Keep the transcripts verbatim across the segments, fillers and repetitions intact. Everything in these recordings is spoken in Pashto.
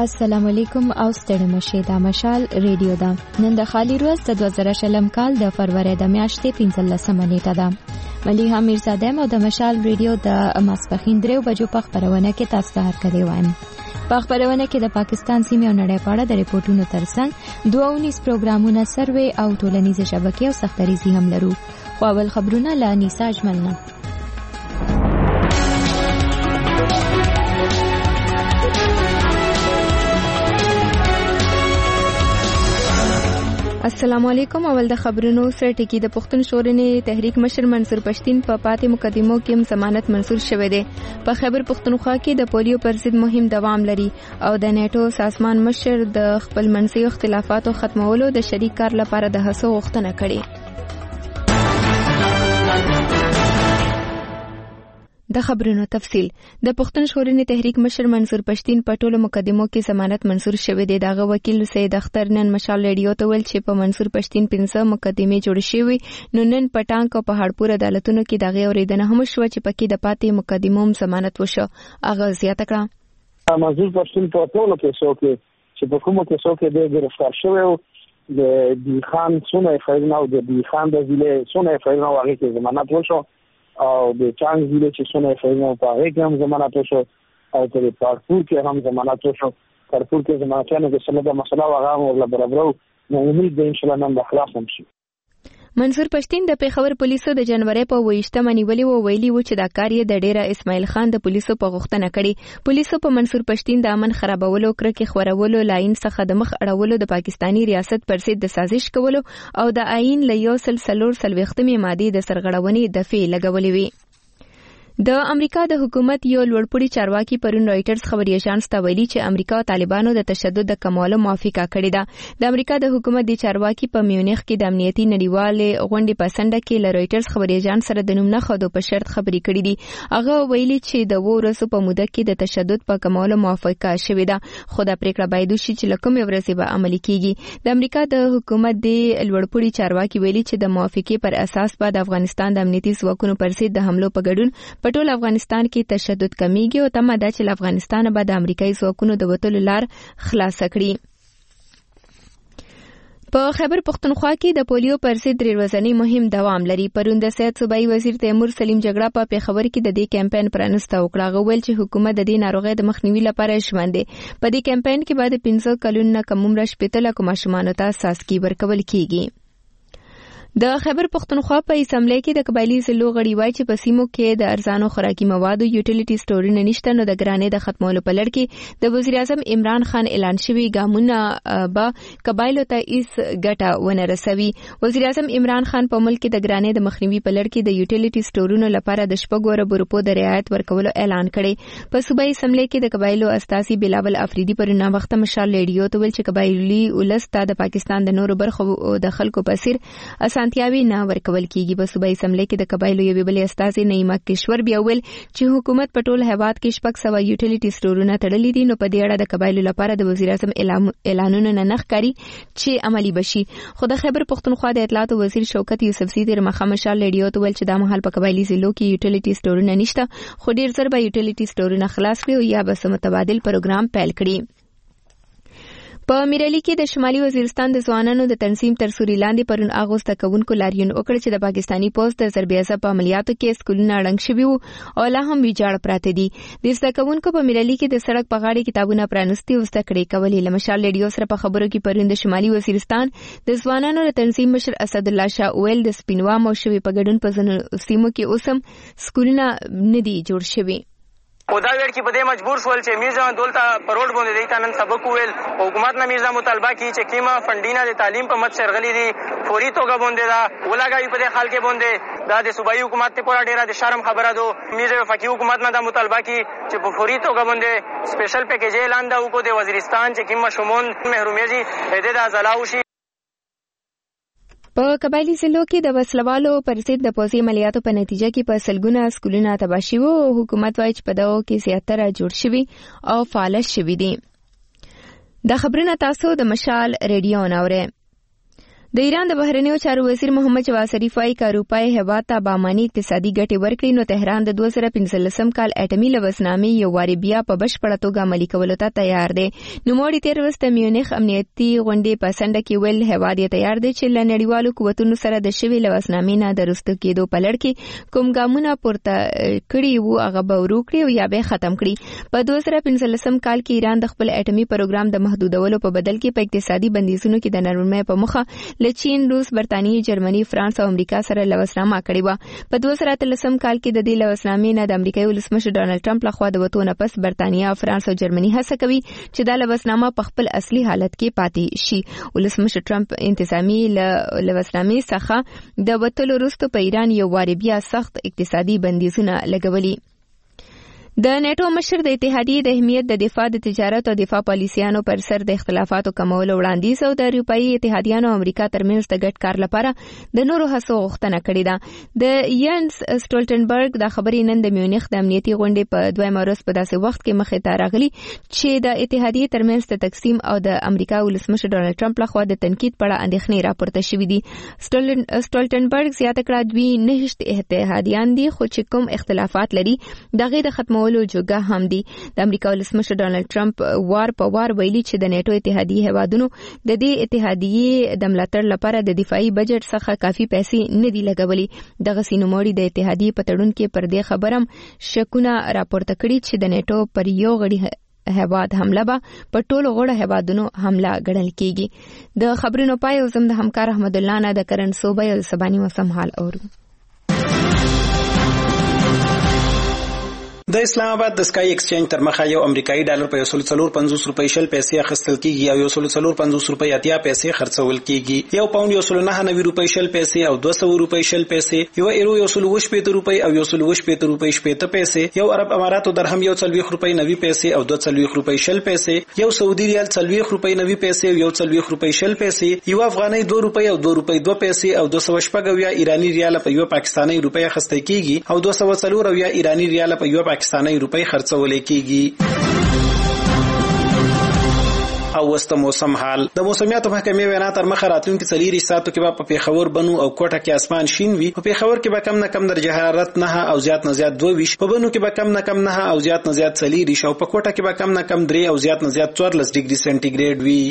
السلام علیکم او ستړي مشه د مشال ریډیو دا نن د خالی روز د دوه زره شلم کال د فروری د میاشتې پنځلسمه نیټه ده. مليحه میرزاده مو د مشال ریډیو د ماسپخین درو بجو په خبرونه کې تاسو ته هرکلی وایم. په خبرونه کې د پاکستان سیمې او نړۍ په اړه د ریپورتونو ترڅنګ دوه ونیز پروګرامونه سروې او ټولنیزه شبکې او سختریزي هم لرو. خو اول خبرونه له انیسا اجملنا. السلام علیکم. اول د خبرونو سره ټکی د پښتون شورنې تحریک مشر منصور پښتین په پاتې مقدمو کې ضمانت منصور شوه دی. په خیبر پښتونخوا کې د پولیو پر ضد مهم دوام لري او د نیټو سازمان مشر د خپل منځي اختلافاتو ختمولو د شریک کار لپاره د هڅو غوښتنه کړې. د خبرونو تفصیل. د پښتون شورنې تحریک مشر منصور پښتین په ټولو مقدمو کې ضمانت منصور شوی دی. دغه وکیل سید اختر نن مشال ریډیو ته ویل چې په منصور پښتین پنځه مقدمې جوړ شوې، نو نن په ټانک او په هړپور عدالتونو کې دغه اوریدنه هم شو چې پکې د پاتې مقدمو ضمانت وشو. هغه زیاته کړه منصور پښتین په ټولو کیسو کې چې په کومو کیسو کې د گرفتار شوی او د دی خان سونه فایل او د دی خان د ضلع سونه فایل او هغه کې ضمانت وشو او د چانګ ضلع چې سونه فایل او په هغه کې هم ضمانت وشو او د پارپور کې هم ضمانت وشو. پارپور کې ضمانتونه کې سره د مسله هغه ولا برابرو نو امید ده ان شاء الله نن د خلاص هم شي. منصور پښتین د پیښور پولیسو د جنوري په ویشتمه نیولې و ویلي و چې دا کار یې د ډیره اسماعیل خان د پولیسو په غوښتنه کړي. پولیسو په منصور پښتین د امن خرابولو، کرکې خورولو، لاین څخه د مخ اړولو، د پاکستانی ریاست پر ضد د سازش کولو او د آئین له یو سل څلور څلوېښتمې مادې د سرغړونې دفعې لګولې وي. د امریکا د حکومت یو لوړپوړي چارواکي پرون رائټرز خبري اژانس ته ویلي چې امریکا او طالبانو د تشدد د کمولو موافقه کړې ده. د امریکا د حکومت د چارواکي په میونخ کې د امنیتي نړیوالې غونډې په سنډه کې له رائټرز خبري اژانس سره د نوم نه خودو په شرط خبري کړې دي. هغه ویلي چې د وو ورځو په موده کې د تشدد په کمولو موافقه شوې ده، خو دا پریکړه باید وشي چې له کومې ورځې به عملي کیږي. د امریکا د حکومت د لوړپوړي چارواکي ویلي چې د موافقې پر اساس به د افغانستان د امنیتي ځواکونو پر ضد د حملو په ګډون په ټول افغانستان کې تشدد کمیږي او تمه ده چې له افغانستان به د امریکایي ځواکونو د وتلو لار خلاص کړي. په خیبر پښتونخوا کې د پولیو پر ضد درې ورځنی مهم دوام لري. پرون د صحت صوبایي وزیر تیمور سلیم جګړه په پیښور کې د دې کمپاین پرانسته وکړه. غوول چې حکومت د دې ناروغۍ د مخنیوي لپاره ژمن دی. په دې کمپاین کې بعد پنځه کلونو نه کم عمر شپېته لکه ماشومانو ته ساسکي ورکول کیږي. د خیبر پښتونخوا په اسمبلی کې د قبایلی ضلعو غړي وایي چې په سیمو کې د ارزانو خوراکي موادو یوټیلیټي سټورونه نشته، نو د ګرانۍ د ختمولو په لړ کې د وزیر اعظم عمران خان اعلان شوی ګامونه به قبایلو ته هیڅ ګټه ونه رسوي. وزیر اعظم عمران خان په ملک کې د ګرانۍ د مخنیوي په لړ کې د یوټیلیټي سټورونو لپاره د شپږو اربو روپو د رعایت ورکولو اعلان کړی. په صوبایي اسمبلی کې د قبایلو استازي بلاول افریدي پر ناوخته مشال ریډیو ته ویل چې قبایلی ولس ته د پاکستان د نورو برخو د خلکو په څیر اسانتیاوي نه ورکول کیږي. په صوبایي اسمبلی کې د قبایلو یو بل استازي نعیمه کشور بیا ویل چې حکومت په ټول هیواد کې شپږ سوه یوټیلیټي سټورونه تړلي دي، نو په دې اړه د قبایلو لپاره د وزیر اعظم اعلانونه نه ښکاري چې عملی بشي. خو د خیبر پښتونخوا د اطلاعات وزیر شوکت یوسفزي تر مخه مشال ریډیو ته ویل چې دا مهال په قبایلی ضلعو کې یوټیلیټي سټورونه نشته، خو ډیر زر به یوټیلیټي سټورونه خلاص کړي او یا به متبادل پروګرام پیل کړي. په میرالي کې د شمالي وزیرستان د ځوانانو د تنظیم تر سوري لاندې پرون اغوسته کوونکو لاریون وکړ چې د پاکستانی پوز د ضربیازه په عملیاتو کې سکولونه ړنګ شوي وو او لا هم ویجاړ پراته دي. د زده کوونکو په میرالي کې د سړک په غاړه کتابونه پرانستي او زده کړې کولې. له مشال ریډیو سره په خبرو کې پرون د شمالي وزیرستان د ځوانانو د تنظیم مشر اسد الله شاه ویل د سپینوام او شوي په ګډون په ځینو سیمو کې اوس هم سکولونه نه دي جوړ شوي. او دا ویل چې په دې مجبور شول چې میرزا دولته په روډ باندې دیتا نن سبق ویل او حکومت نه میرزا مطالبه کی چې کیما فنډینا د تعلیم په مت شرغلی دي فوري توګه باندې دا ولګوي په دې حال کې باندې دا د صوبایي حکومت ته پورا ډیره د شرم خبره ده. میرزا فقيه حکومت نه دا مطالبه کی چې په فوري توګه باندې سپیشل پیکیج اعلان دا وکړي د وزیرستان چې کیما شمون محرومیږي دې د ازلاو شي. په قبایلی ضلعو کې د وسلوالو پر ضد د پوځي عملیاتو په نتیجه کې په سلګونه سکولونه تباه شوي او حکومت وایي چې په دغو کې زیاتره جوړ شوي او فعال شوي دي. د خبرونه تاسو د مشال ریډیو اورئ. د ایران د بهرنیو چارو وزیر محمد جواد ظریف وايي چې اروپای هیواد ته باماني اقتصادي ګټې ورکړي نو تهران د دوه زره پنځلسم کال اټومي لوثنامې یو واري بیا په بشپړه توګه عملي کولو ته تیار دی. نوموړي تیر ورځ د میونخ امنیتي غونډې په سنډه کې ویل هیواد یې تیار دی چې له نړیوالو قوتونو سره د شوي لوثنامې نه د رسته کېدو په لړ کې کوم ګامونه پورته کړي وو هغه به ورو کړي او یا به ختم کړي. په دوه زره پنځلسم کال کې ایران د خپل اټومي پروګرام د محدودولو په بدل کې په اقتصادي بندیزونو کې د نرمۍ په مخه له چین، روس، برتانیې، جرمني، فرانس او امریکا سره لوثنامه کړې و. په دوه زره اتلسم کال کې د دې لوثنامې نه د امریکایي ولسمشر ډانلډ ټرمپ لخوا د وتو نه پس برتانیې، فرانس او جرمني هڅه کوي چې دا لوثنامه په خپل اصلي حالت کې پاتې شي. ولسمشر ټرمپ انتظامی لوثنامې څخه د وتلو وروسته په ایران یو واري بیا سخت اقتصادي بندیزونه لګولي. د نیټو مشر د اتحادیې د اهمیت د دفاع د تجارت او دفاع پالیسیانو پر سر د اختلافاتو کمولو وړاندیز او د اروپایي اتحادیانو او امریکا ترمنځ د ګډ کار لپاره د نورو هڅو غوښتنه کړې ده. د ینس سټولټنبرګ د خبرې نن د میونخ د امنیتي غونډې په دویمه ورځ په داسې وخت کې مخې ته راغلي چې د اتحادیې ترمنځ د تقسیم او د امریکا ولسمشر ډانلډ ټرمپ لخوا د تنقید په اړه اندېښنې راپورته شوې دي. سټولټنبرګ زیاته کړه دوی نهشت اتحادیان دي خو چې کوم اختلافات لري دغه د ختمولو جوګه هم دي. د امریکا ولسمشر ډانلډ ټرمپ وار په وار ویلي چې د نیټو اتحادیې هیوادونو د دې اتحادیې د ملاتړ لپاره د دفاعي بجټ څخه کافي پیسې نه دي لګولي. دغه سینوموړي د اتحادیې په تړون کې پر دې خبرم شکونه راپورته کړي چې د نیټو پر یو غړي هیواد حمله به په ټولو غړو هیوادونو حمله ګڼل کیږي. د خبرونو پای او زم د همکار احمد الله نه د کرن صوبې او سباني موسم حال اورو. د اسلام آباد د سکای ایکسچینج تر مخه یو امریکایي ډالر په یو سل څلور پنځوس روپۍ شل پیسې اخیستل کیږي او یو سل څلور پنځوس روپۍ اتیا پیسې خرڅول کیږي. یو پاوند یو سل نهه نوي روپۍ شل پیسې او دوه سوه روپۍ شل پیسې، یو ایرو یو سل اووه شپېته روپۍ او یو سل اووه شپېته روپۍ شپېته پیسې، یو عرب اماراتو درهم یو څلوېښت روپۍ نوي پیسې او دوه څلوېښت روپۍ شل پیسې، یو سعودي ریال څلوېښت روپۍ نوي پیسې او یو څلوېښت روپۍ شل پیسې، یو افغانۍ دوه روپۍ او دوه روپۍ دوه پیسې او دوه سوه شپږ اویا ایراني ریال په یو پاکستاني روپۍ اخیستل کیږي او دوه سوه څلور اویا ایراني ریال په یو پاکستاني روپۍ خرڅول کیږي. او وسته موسم حال. د موسمیاتو محکمې وینا تر مخه راتلونکي څلور ساعتو کې به په پیښور، بنو او کوټه کې اسمان شین وي. په پیښور کې به کم نه کم درجه حرارت نه او زیات نه زیات دوه وي، په بنو کې به کم نه کم نه او زیات نه زیات څلور وي او په کوټه کې به کم نه کم درې او زیات نه زیات څوارلس ډیګري سنټیګریډ وي.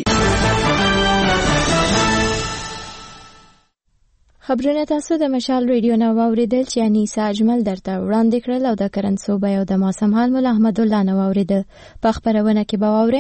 خبرونه تاسو د مشال ریډیو نه واوریدل چې انیسا اجمل درته وړاندې کړل او د کرن صوبې او د موسم حال مولا احمد الله نه واوریده. په خبرونه کې به واورئ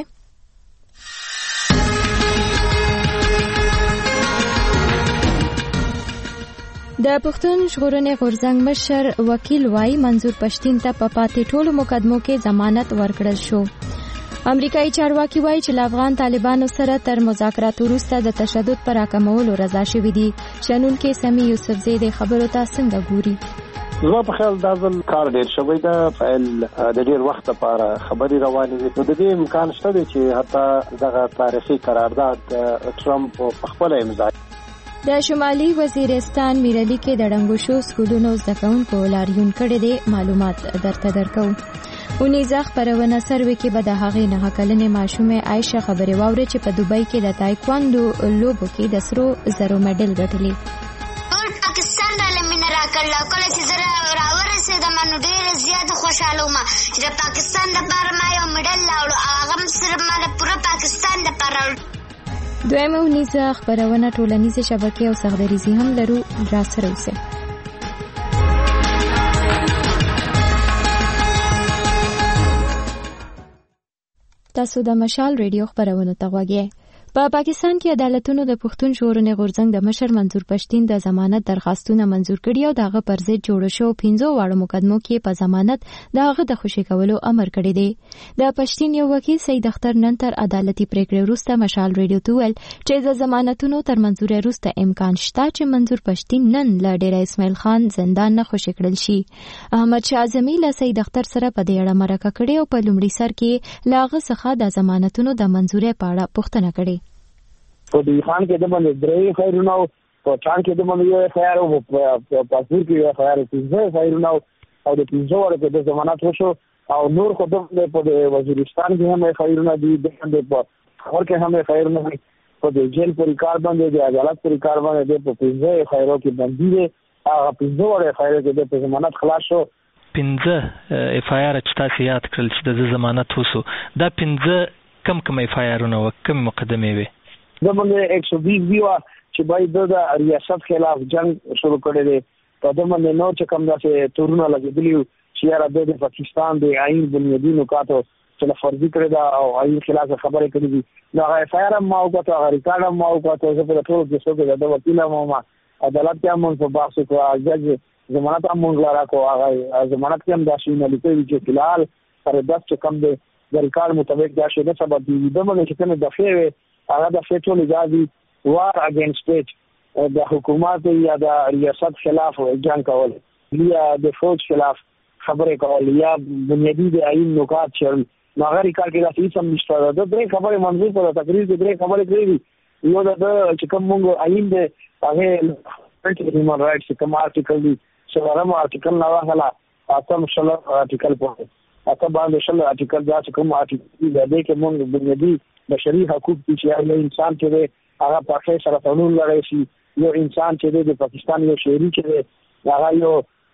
د پښتون ژغورنې غورځنګ مشر وکیل وای منظور پښتین ته په پاتې ټولو مقدمو کې ضمانت ورکړل شو. امریکایي چارواکي وایي چې افغان طالبانو سره تر مذاکراتو وروسته د تشدد پر راکمولو رضا شوي دي. شنونکي سمي یوسفزی د خبرو ته څنګه ګوري؟ زما په خیال دا ځل کار ډېر شوی ده، فعل د ډېر وخت لپاره خبرې روانې دي. نو د دې امکان شته دی چې حتی دغه تاریخي قرارداد ټرمپ په خپله امضا. د شمالي وزیرستان میرلی کې د ړنګو شو سکولونو زده کوونکو لاریون کړی دی. معلومات درته درکو. اونیزه خبرونه سروي کې به د هغې نه کلنې ماشومې عایشه خبرې واوري چې په دوبۍ کې د تایکواندو لوبو کې د سرو زرو مډل ګټلی. ټول پاکستان له مینه راکړل. کله چې زه راورسېدم نو ډېره زیاته خوشحاله وم چې د پاکستان لپاره ما یو مډل راوړو، هغه هم صرف ما د پوره پاکستان لپاره راوړو. دویمه اونیزه خبرونه ټولنیزې شبکې او سغدریزي هم لرو. راسره اوسئ. تاسو د مشال ریډیو خبرونه ته غوږی. په پاکستان کې عدالتونو د پښتون ژغورنې غورځنګ د مشر منظور پښتین د ضمانت درخواستونه منظور کړي او دغه پر ضد جوړ شو پنځو واړو مقدمو کې په ضمانت دغه د خوشي کولو امر کړی دی. د پښتین یو وکیل سید اختر نن تر عدالتي پریکړې وروسته مشال ریډیو ته ویل چې د ضمانتونو تر منظور وروسته امکان شته چې منظور پښتین نن له ډیر اسماعیل خان زندان نه خوشي کړل شي. احمد شاه اعظمي له سید اختر سره په دې اړه مرکه کړې او په لومړي سر کې لاغه څخه د ضمانتونو د منظورې په اړه پوښتنه کړې. په دې خان کې د باندې درې خیرونه او چان کې د باندې یو خیر او په پاسور کې یو خیر پنځه خیرونه او د پنځه ورته د ضمانت وشو او نور خو د په وزیرستان کې هم خیرونه دي، د په خبر کې هم خیرونه دي په د جیل پورې کار باندې د عدالت پورې کار باندې د په پنځه اف آی آر کې باندې دی هغه پنځه وړ اف آی آر کې د په ضمانت خلاص شو. پنځه اف آی آر چې تاسو یاد کړل چې د ضمانت وسو دا پنځه کم کم اف آی آرونه و کم مقدمه وي د باندې ایک سو بیس دی چې باید د ریاست خلاف جنگ شروع کړی دی په د باندې نو چې کوم داسې تورونه لګېدلي چې یاره د پاکستان د آئین بنیادي نکاتو چې فرضي کړی دا او آئین خلاف خبرې کړې دي نو هغه اف آی آر هم ما وکړو هغه ریکارډ هم ما وکړو زه په ټولو کیسو کې د وکیل هم ما عدالت کې هم په بحث وکړو جج ضمانت هم موږ لاره کو هغه ضمانت کې هم دا شی نه لیکي چې فلحال پر دس چې کم دی د ریکارډ مطابق دا شی نه سبب دی د باندې چې کنه دفعه هغه د فیټول اجازه وار اگینست اټ د حکومت یا د ریاست خلاف جنگ کول یا د فوج خلاف خبرې کول یا بنیادی د آئین نکات شرم ناغری کار کې راځي سم نشته د درې خبرې منظور په تقریر کې درې خبرې کړې یو د چې کوم موږ آئین د هغه هیومن رائټس کوم آرټیکل دی څلورم آرټیکل نه واخلا اتم شل آرټیکل په اته باندې شل آرټیکل دا چې کوم آرټیکل دی کې موږ بنیادی بشري حقوق چې یو انسان چې هغه پاکه سره تړون لري شي یو انسان چې د پاکستان یو شهري چې هغه یو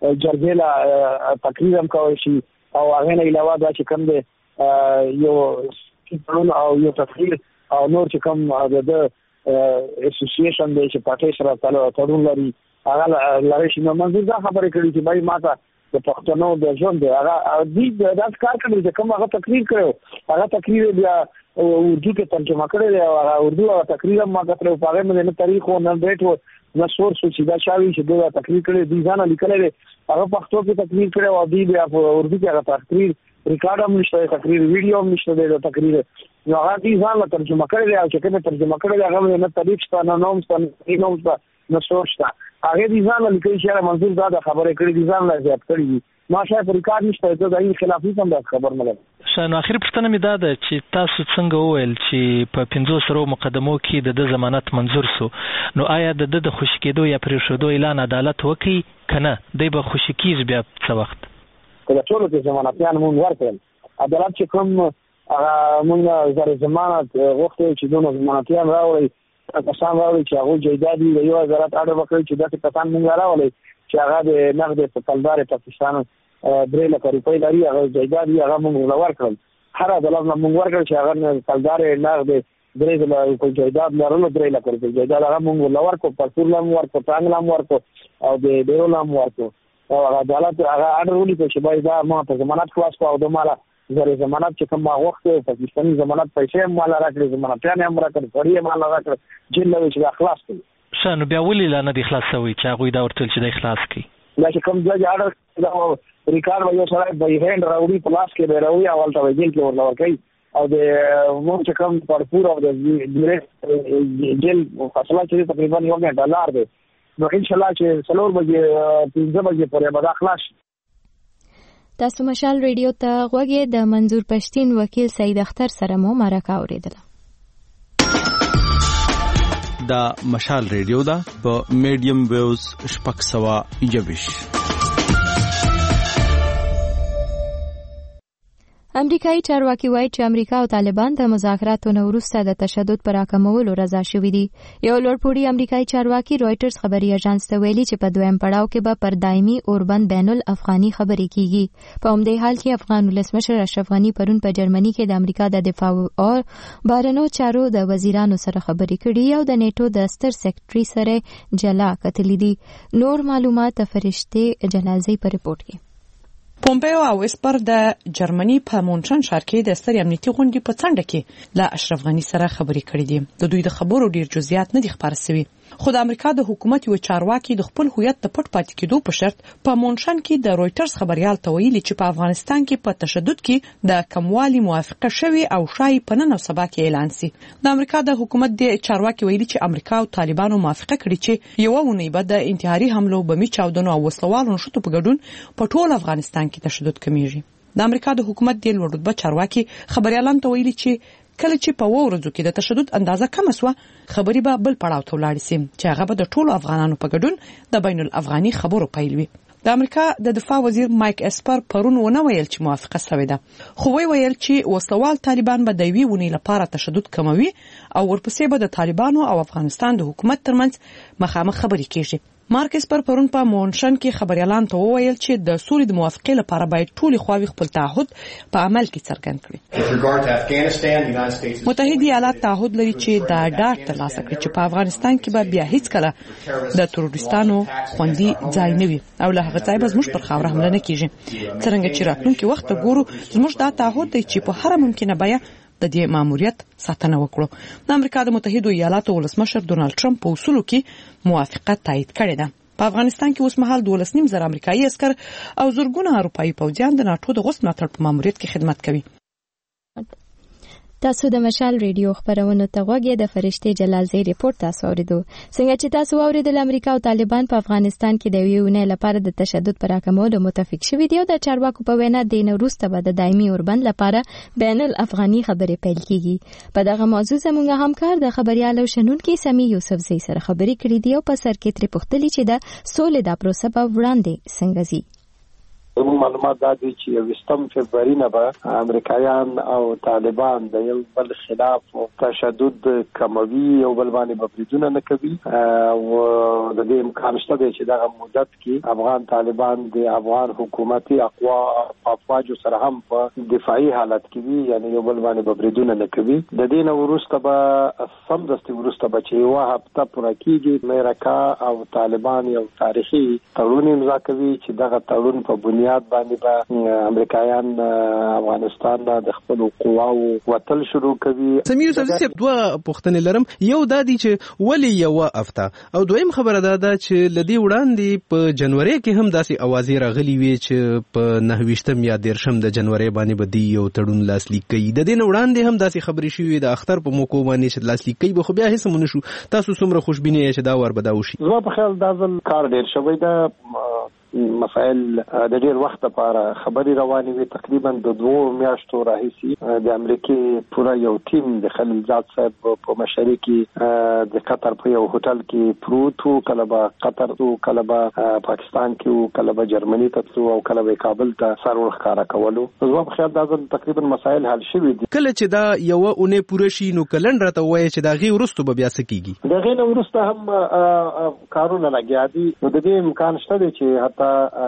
جرګه تقریر هم کوي شي او هغه نه علاوه دا چې کوم دی یو تړون او یو تقریر او نور چې کوم د اسوسییشن دی چې پاکه سره تړون لري هغه لري شي نو منځ دا خبرې کړي چې بای ماته د پښتنو د ژوند هغه دې دا کار کوي چې کوم هغه تقریر کړو هغه تقریر بیا اردو کې ترجمه کړی دی او اردو او تقریر هم ما کتلو په هغه باندې نه تاریخ او نه ډیټ او نه سورس چې دا شاوي چې دا تقریر کړی دی ځان لیکلی دی هغه پښتو کې تقریر کړی او دی بیا په اردو کې هغه تقریر ریکارډ هم نشته تقریر ویډیو هم نشته د تقریر نو هغه دی ځان ترجمه کړی دی او چې کومه ترجمه کړی دی هغه نه تاریخ شته نه نوم شته نه نوم شته نه سورس شته هغه دی ځان لیکلی چې منظور دا خبرې کړې دي ځان لا زیات کړی دي ماشه پر کار نشته دا یې خلاف هم دا خبر مله شنو اخر پښتنه می دا ده چې تاسو څنګه وویل چې په پنځو سرو مقدمو کې د ضمانت منظور سو نو آیا د د خوشی کېدو یا پرېښودو اعلان عدالت وکي کنه دی به خوشی کیږي بیا څه وخت کله ټول کې ضمانتيان مونږ ورکړل عدالت چې کوم مونږ زره ضمانت وخت چې دونه ضمانتيان راوړي کسان راوړي چې هغه جیدادي د یو وزارت اړه وکړي چې دغه کسان مونږ راوړي چې هغه د نقد په کلدار پاکستان درې لک روپۍ لري هغه جیدادي هغه مونږ ولور کړل هر عدالت مونږ ورکړل چې هغه کلدار نقد درې لک روپۍ جیداد لرلو درې لک روپۍ جیداد هغه مونږ ولور کو پرپور لام ورکو ټانګ لام ورکو او د ډیرو لام ورکو او عدالت هغه اړ ولي چې باید دا ما په ضمانت خلاص کو او د مالا زره ضمانت چې کوم وخت پاکستاني ضمانت پیسې هم مال راکړي ضمانت نه هم راکړي فوري مال راکړي جیل له چې خلاص کړي شنو بیا ولې لا نه دي خلاصوي چې هغه دا ورتل چې د خلاص کړي لا چې کوم ځای اړ دا ریکارډ وایو سره به هند راوړي پلاس کې به راوړي اول ته جیل کې ورلا ورکړي او د مو چې کوم پرپور او د جیل فاصله چې تقریبا یو غنټه لار دی نو ان شاء الله چې څلور بجې پنځه بجې پورې به دا خلاص تاسو مشال ریډیو ته غوږی د منظور پښتین وکیل سید اختر سره مو مرکه اوریدله دا مشال ریډیو دا په میډیم ویوز شپږ سوه یوویش امریکایي چارواکي وایي چې امریکا او طالبان د مذاکراتو نه وروسته د تشدد پر راکمولو رضا شوي دي. یو لوړپوړي امریکایي چارواکي رویټرز خبري اژانس ته ویلي چې په دویم پړاو کې به پر دایمي اوربند بین الافغاني خبرې کیږي. په همدې حال کې افغان ولسمشر اشرف غني پرون په جرمني کې د امریکا د دفاع او بهرنیو چارو د وزیرانو سره خبرې کړي او د نیټو د ستر سیکرټري سره جلا کتلې دي. نور معلومات فرشتي جلازي په ریپورت کې. پومپیو او اسپر د جرمني په مونټرن ښار کې د ستر امنیتي غونډې په څنډه کې له اشرف غني سره خبرې کړې دي. د دوی د خبرو ډیر جزئیات نه دي خبر شوي، خو د امریکا د حکومت یو چارواکي د خپل هویت د پټ پاتې کېدو په شرط په مونټرن کې د رویټرز خبريال ته ویلي چې په افغانستان کې په تشدد کې د کموالي موافقه شوی او شای په نن او سبا کې اعلان سي. د امریکا د حکومت د چارواکي ویلي چې امریکا او طالبانو موافقه کړې چې یو ونی به د انتحاري حملو بمي چاودنو او وسلوالو نشو په ګډون په ټول افغانستان کې تشدد کمیږي. د امریکا د حکومت د لوړ رتبه چارواکي خبريالان ته ویلي چې کله چې په ورځو کې د تشدد اندازه کم شوه، خبري به بل پړاو ته ولاړ شي چې هغه به د ټولو افغانانو په ګډون د بین الافغاني خبرو پیل وي. د امریکا د دفاع وزیر مایک اسپر پرون ونه ویل چې موافقه شوې ده، خو وی ویل چې وسوال طالبان به د یوې ونې لپاره تشدد کموي او ورپسې به د طالبانو او افغانستان د حکومت ترمنځ مخامخ خبرې کیږي. مارک اسپر پرون په مونشن کې خبريالان ته وویل چې د سولې د موافقې لپاره باید ټول خواوې خپل تعهد په عمل کې څرګند کړي. متحده ایالات تعهد لري چې دا ډاډ ترلاسه کړي چې په افغانستان کې به بیا هیڅ کله د تروریستانو خوندي ځای نه وي او له هغه ځای به زموږ پر خاوره حمله نه کیږي. څرنګه چې راتلونکي وخت ته ګورو، زموږ دا تعهد دی چې په هر ممکنه بیه د دې ماموریت ساتنه وکړو. د امریکا د متحده ایالاتو ولسمشر ډونالد ټرمپ په اصولو کې موافقت تایید کړی ده. په افغانستان کې اوس مهال دولس نیم زره امریکایي عسكر او زرګونه اروپایي پوځیان د ناتو د غوښتنې ملاتړ په ماموریت کې خدمت کوي. تاسو د مشال ریډیو خبرونه ته غوږی د فرشتي جلالزی ریپورت تاسو اوریدو. څنګه چې تاسو اوریدل، امریکا او طالبان په افغانستان کې د ویونه لپاره د تشدد پر راکمولو متفق شوي دي او د چارواکو په وینا د نوروسته به د دایمي اوربند لپاره بین الافغاني خبرې پیل کیږي. په دغه موضوع زموږ همکار د خبريال او شنونکو سمي یوسفزئی سره خبرې کړې دي او په سر کې تر پختلی چې د سولې د پروسه په وړاندې څنګه زی زموږ معلومات دا دي چې یوستم فبراير نه به امریکایان او طالبان د یو بل خلاف تشدد کموي او بل باندې بریدونه نه کوي او د دې امکان شته چې دغه مدت کې افغان طالبان د افغان حکومتي اقوا او افواج سره هم په دفاعي حالت کې وي، یعنی یو بل باندې بریدونه نه کوي. د دې نو وروسته به سمدستي وروسته به چې یو هفته پوره کېږي، امریکا او طالبان یو تاریخي تړون امضا کوي چې دغه تړون په بنیاد باندې به امریکایان افغانستان د خپل قواو وتل شروع کوي. سمیر یوسفزئی دوه پوښتنې لرم. یو دا دی چې ولی یو هفته، او دویم خبره دا ده چې لدی وړاندې په جنوري کې هم داسې اوازې راغلي وي چې په نهویشتم یا دیرشم د جنوري باندې به دی یو تړون لاسلیک کوي. د دې وړاندې هم داسې خبرې شوې د اختر په موقع باندې چې لاسلیک کوي، خو بیا هیڅ مونږ شو. تاسو څومره خوشبینه یې چې دا ور بداو شي؟ زما په خیال دا ځل کار ډیر شوی دا مسائل د ډیر وخت لپاره خبري روانې وي. تقریبا د دوه میاشتو راهیسي د امریکای پورا یو ټیم د خلیل زاد صاحب په مشرۍ کې د قطر په یو هوټل کې پروت وو، کله به قطر ته، کله به پاکستان کې، کله به جرمني ته او کله به کابل ته سر ورخاره کولو. زما په خیال دا تقریبا مسائل حل شوي دي. کله چې دا یو اونې پوره شي نو کلندر ته وایي چې دا غي ورستو به بیا څه کیږي؟ دا غي نو ورسته هم کارونه لګیا دي. نو د دې امکان شته چې حتی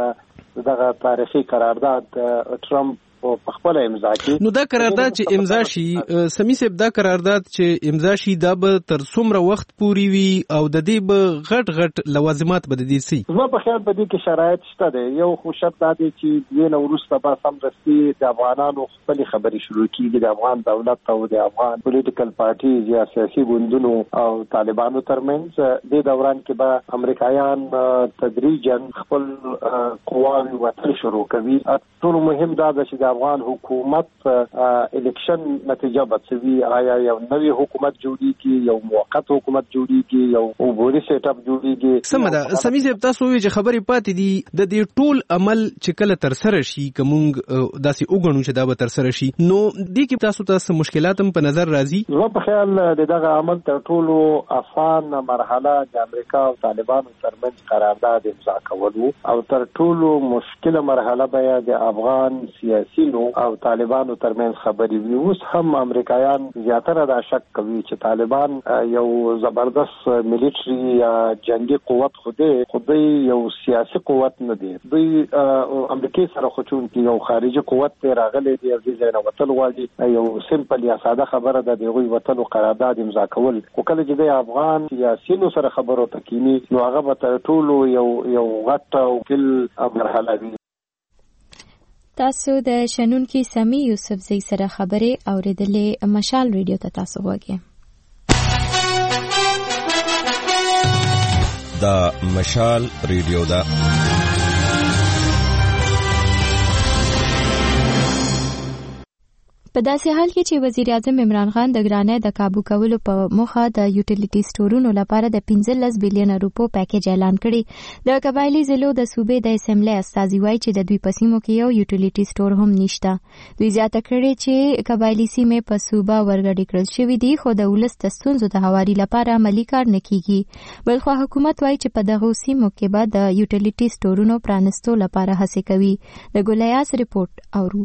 دغه تاریخي قرارداد ټرمپ په خپل امضا کړي. نو دا قرارداد چې امضا شي، سمي صاحب دا قرارداد چې امضا شي دا به تر څومره وخت پوري وي او د دې به غټ غټ لوازمات به د دې سي؟ زما په خیال په دې کې شرایط شته دي. یو خو شرط دا دی چې دې نو وروسته به سمدستي د افغانانو خپل خبري شروع کیږي، د افغان دولت او د افغان پولیټیکل پارټیز یا سیاسي ګوندونو او طالبانو ترمنځ. د دوران کې به امریکایان تدریجا خپل قواوی وتل شروع کوي. ټول مهم دا ده چې افغان حکومت الیکشن نتیجه بچوي، آیا یو نوی حکومت جوړیږي، یو موقت حکومت جوړیږي، یو عبوري سیټ اپ جوړیږي. سمدا سمي صاحب تاسو وی چې خبرې پاتې دي د دې ټول عمل چې کله تر سره شي، کومنګ داسې وګڼو چې دا به تر سره شي، نو دې کې تاسو ته مشکلات هم په نظر راځي؟ زما په خیال دغه عمل تر ټولو آسان مرحله د امریکا او طالبانو ترمنځ قرارداد امضا کول او تر ټولو مشکله مرحله به د افغان سیاسي او طالبانو ترمنځ خبرې وي. اوس هم امریکایان زیاتره دا شک کوي چې طالبان یو زبردست ملیټري یا جنگي قوت خوده خوده یو سیاسي قوت نه دی. دوی امریکای سره خو چې یو خارجي قوت راغلي دی، د ځای نه وتل غواړي. یو سمپل یا ساده خبره ده د غوي وتل او قرارداد امضا کول. خو کله چې د افغان سیاسيونو سره خبرو تکینی نو هغه به تر ټولو یو یو غټ او کل مرحله وي. تاسو د شنونکو سمي یوسفزئی سره خبرې اوریدلې. مشال ریډیو ته تاسو وګورئ. دا مشال ریډیو دا په داسې حال کې چې وزیر اعظم عمران خان د ګرانۍ د کابو کولو په موخه د یوټیلیټي سټورونو لپاره د پنځلس بیلیون روپو پیکیج اعلان کړی. د قبایلی ضلعو د صوبې د اسمبلی استازي وایي چې د دوی په سیمو کې یو یوټیلیټي سټور هم نشته. دوی زیاته کړې چې قبایلی سیمې په صوبه ورګډې کړل شوې دي خو د ولس د ستونزو د هواري لپاره عملي کار نه کیږي. بلخو حکومت وایي چې په دغه سیمو کې به د یوټیلیټي سټورونو پرانستو لپاره هڅې کوي. د ګولیاس ریپورت اورو.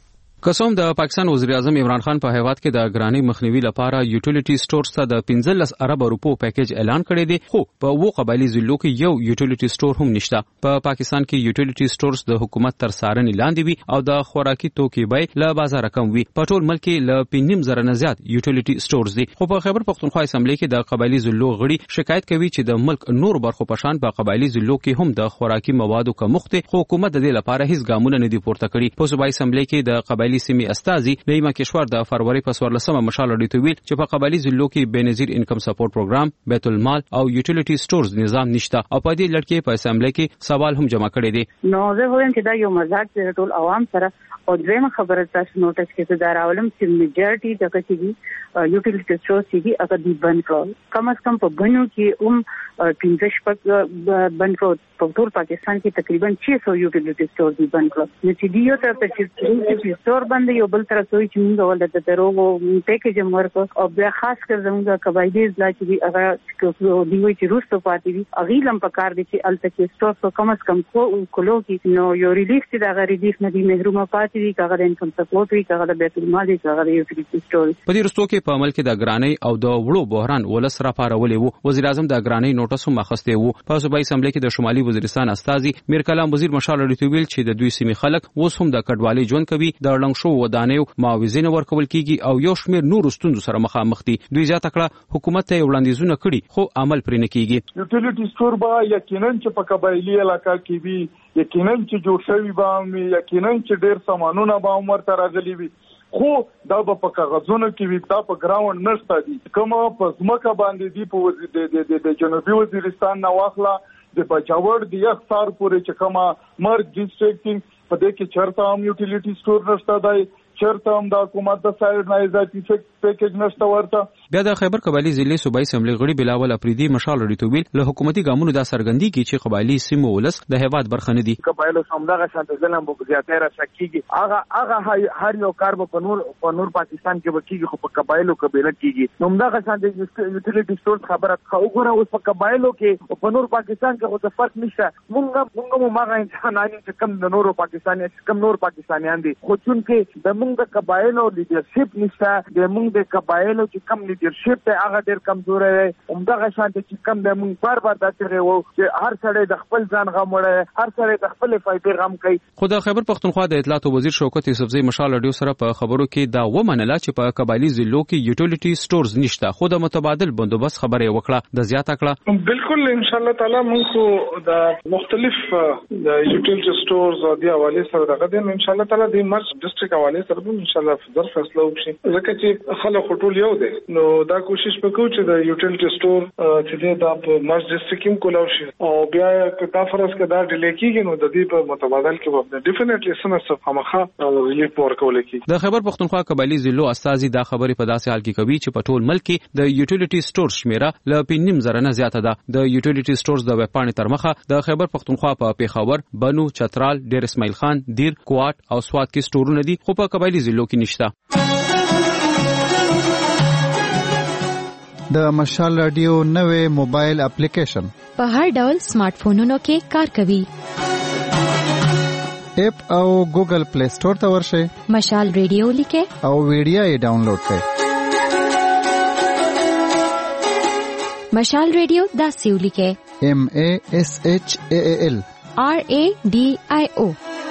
قسم د پاکستان وزیر اعظم عمران خان په هیواد کې د ګرانی مخنیوي لپاره یوټیلیټي سټورز ته د پنځلس ارب روپو پیکیج اعلان کړی دی خو په وو قبایلی ضلعو کې یو یوټیلیټي سټور هم نشته. په پاکستان کې یوټیلیټي سټورز د حکومت تر څارنې لاندې وي او د خوراکي توکي بیې له بازار کم وي. په ټول ملک کې له پنځم زره نه زیات یوټیلیټي سټورز دي خو په خیبر پختونخوا اسمبلی کې د قبایلی ضلعو غړي شکایت کوي چې د ملک نور برخو په شان په قبایلی ضلعو کې هم د خوراکي موادو کمښت خو حکومت د دې لپاره هیڅ ګامونه نه دي پورته کړي. په صوبایي اسمبلی کې د قبایلی سیمې استازي نیما کشور د فروری په څوارلسمه مشال اړیته ویل چې په قبایلی ضلعو کې بنظیر انکم سپورټ پروګرام، بیت المال او یوټیلیټي سټورز نظام نشته او په دې لړ کې په اسمبلی کې سوال هم جمع کړی دی. نو زه وایم چې دا یو مزاج دی ټول عوام سره او دویمه خبره تاسو نوټس کې دا راولم چې میجارټي دغه چې یوټیلیټي سټورز چې هغه دی بند کړل. کم از کم په بنو کې هم پنځه شپږ بند کړل. په ټول پاکستان کې تقریبا شش سوه یوټیلیټي سټورز دی بند کړل. نو چې دی یو ته چې سټور باندې یو بل تر څو چې موږ ولته دروغو پیکیج ورکو او بیا خاص کر زموږ قبایلی ځلا چې هغه دی وی چې روستو پاتې دي هغه لم په کار دي چې الته کې سټور په کم از کم کولو کې نو یو ریلیف چې دا ریلیف نه دی محرومه پاتې دي کاغه د انکم سپورټ وی کاغه د بیت المال دی کاغه د یوټیلیټي سټور. په دې رستو کې په عمل کې د ګرانی او د وړو بحران ولس را پارولې وو. وزیر اعظم د ګرانی نوټس هم اخسته وو. په صوبایي اسمبلی کې د شمالي وزیرستان استازي میر کلام وزیر مشال اړیته ویل چې د دوی سیمې خلک اوس هم د کډوالۍ ژوند کوي. د لنګ شو ودانیو معاوضې نه ورکول کیږي او یو شمېر نور ستونزو سره مخامخ دي. دوی ځا تکړه حکومت ته وړاندیزونه کړي خو عمل پرې نه کیږي. یوټیلیټي سټور به یقینا چې په قبایلی علاقہ کې وي، یقینا چې جوړ شوی به یقینا چې ډېر سامانونه به عمر ته راغلي وي خو دا په کاغذونو کې وي، دا په ګراوند نشته دي. کومه په ځمکه باندې دی په وزیر د جنوبي وزیرستان نه واخله د بچاوړ دی اختار پورې چې کومه مرګ ډیسټریکټ په دې کې چرته هم یوټیلیټي سټور نشته دی، چرته هم د حکومت د سایډ نه اضافي پیکیج نشته ورته. بیا د خیبر قبایلی ضلع صوبایي اسمبلی غړي بلاول افریدي مشال اړیته ویل له حکومتي ګامونو دا سرګندي کی چې قبایلی سیمو ولس د هیواد برخه نه دي. قبایلو سمداغه شانت ظلم بو زیاته را شکیږي هغه هغه هر یو کار په نور په نور پاکستان کې وکیږي خو په قبایلو کې نه کیږي. نومداغه شانت یوټیلیټي سټور خبره خو وګوره اوس په قبایلو کې په نور پاکستان کې خو څه فرق نشته. مونږ مونږ مو ماغه انسانان چې کم د نورو پاکستاني کم نور پاکستانیان دي خو چونکه د مونږ د قبایلو لیډرشپ نشته، د مونږ د قبایلو چې کم لیډرشپ ته هغه ډېر کمزور دی. همدغه شانت چې کم د مونږ بار بار داسې وو چې هر سړی د خپل ځان غم وړي، هر سړی د خپل فائدې غم کوي. خو د خیبر پختونخوا د اطلاعات وزیر شوکت یوسفزئی مشال اډیو سره په خبرو کې دا ومنله چې په قبایلی ضلعو کې یوټیلیټي سټورز نشته خو د متبادل بندوبست خبره وکړه. د زیاته کړه بالکل ان شاء الله تعالی موږ د مختلف د یوټیلیټي سټورز او د حواله سره دغه د ان شاء الله تعالی د مرز ډیسټریکټ حواله سره ان شاء الله در فیصله وکړي. ځکه چې خلک ټول یو دي نو دا کوشش وکړو چې د یوټیلیټي سټور چې د په مرز ډیسټریکټ کې کولاو شي او بیا که فرض کړه دا ډیلې کیږي نو د دې په متبادل کې به ډیفینټلی سمسه خامخا ریلیف ورکول کیږي. د خیبر پختونخوا قبایلی ضلعو استازي دا خبرې په داسې حال کې کوي چې په ټول ملک کې د یوټیلیټي سټور شمیره ل پنځم زره نه زیاته ده. د یوټیلیټي سټورز د وپاڼې تر مخه د خیبر پختونخوا په پیښور، بنو، چترال، ډیر اسماعیل خان، دیر، کوات او سوات کې سټورونه دي خو په قبایلی ضلعو کې نشته. د مشال رادیو نوې موبایل اپلیکیشن په هر ډول سمارټ فونونو کې کار کوي. اپ او ګوګل پلی سٹور ته ورشئ، مشال ریډیو لیکه او ویډیو یې ډاونلوډ کړئ. مشال ریډیو دا سیو لیکه M A S H A A L R A D I O.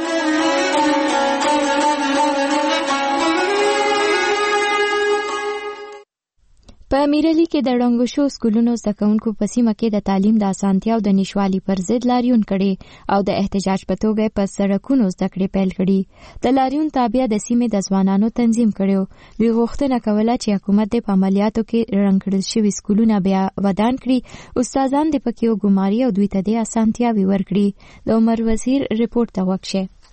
په امیرعلی کې د ړنګو شو سکولونو زده کوونکو په سیمه کې د تعلیم د اسانتیا او د نشوالي پر ضد لاریون کړي او د احتجاج په توګه په سړکونو زده کړې پیل کړي. د لاریون تابع د سیمې د ځوانانو تنظیم کړي. دوی غوښتنه کوله چې حکومت د عملیاتو کې رنګ کړل شوي سکولونه بیا ودان کړي، استادان د پکې وګماري او دوی ته د اسانتیاوي ورکړي. د عمر وزیر ریپورت ته وکشه.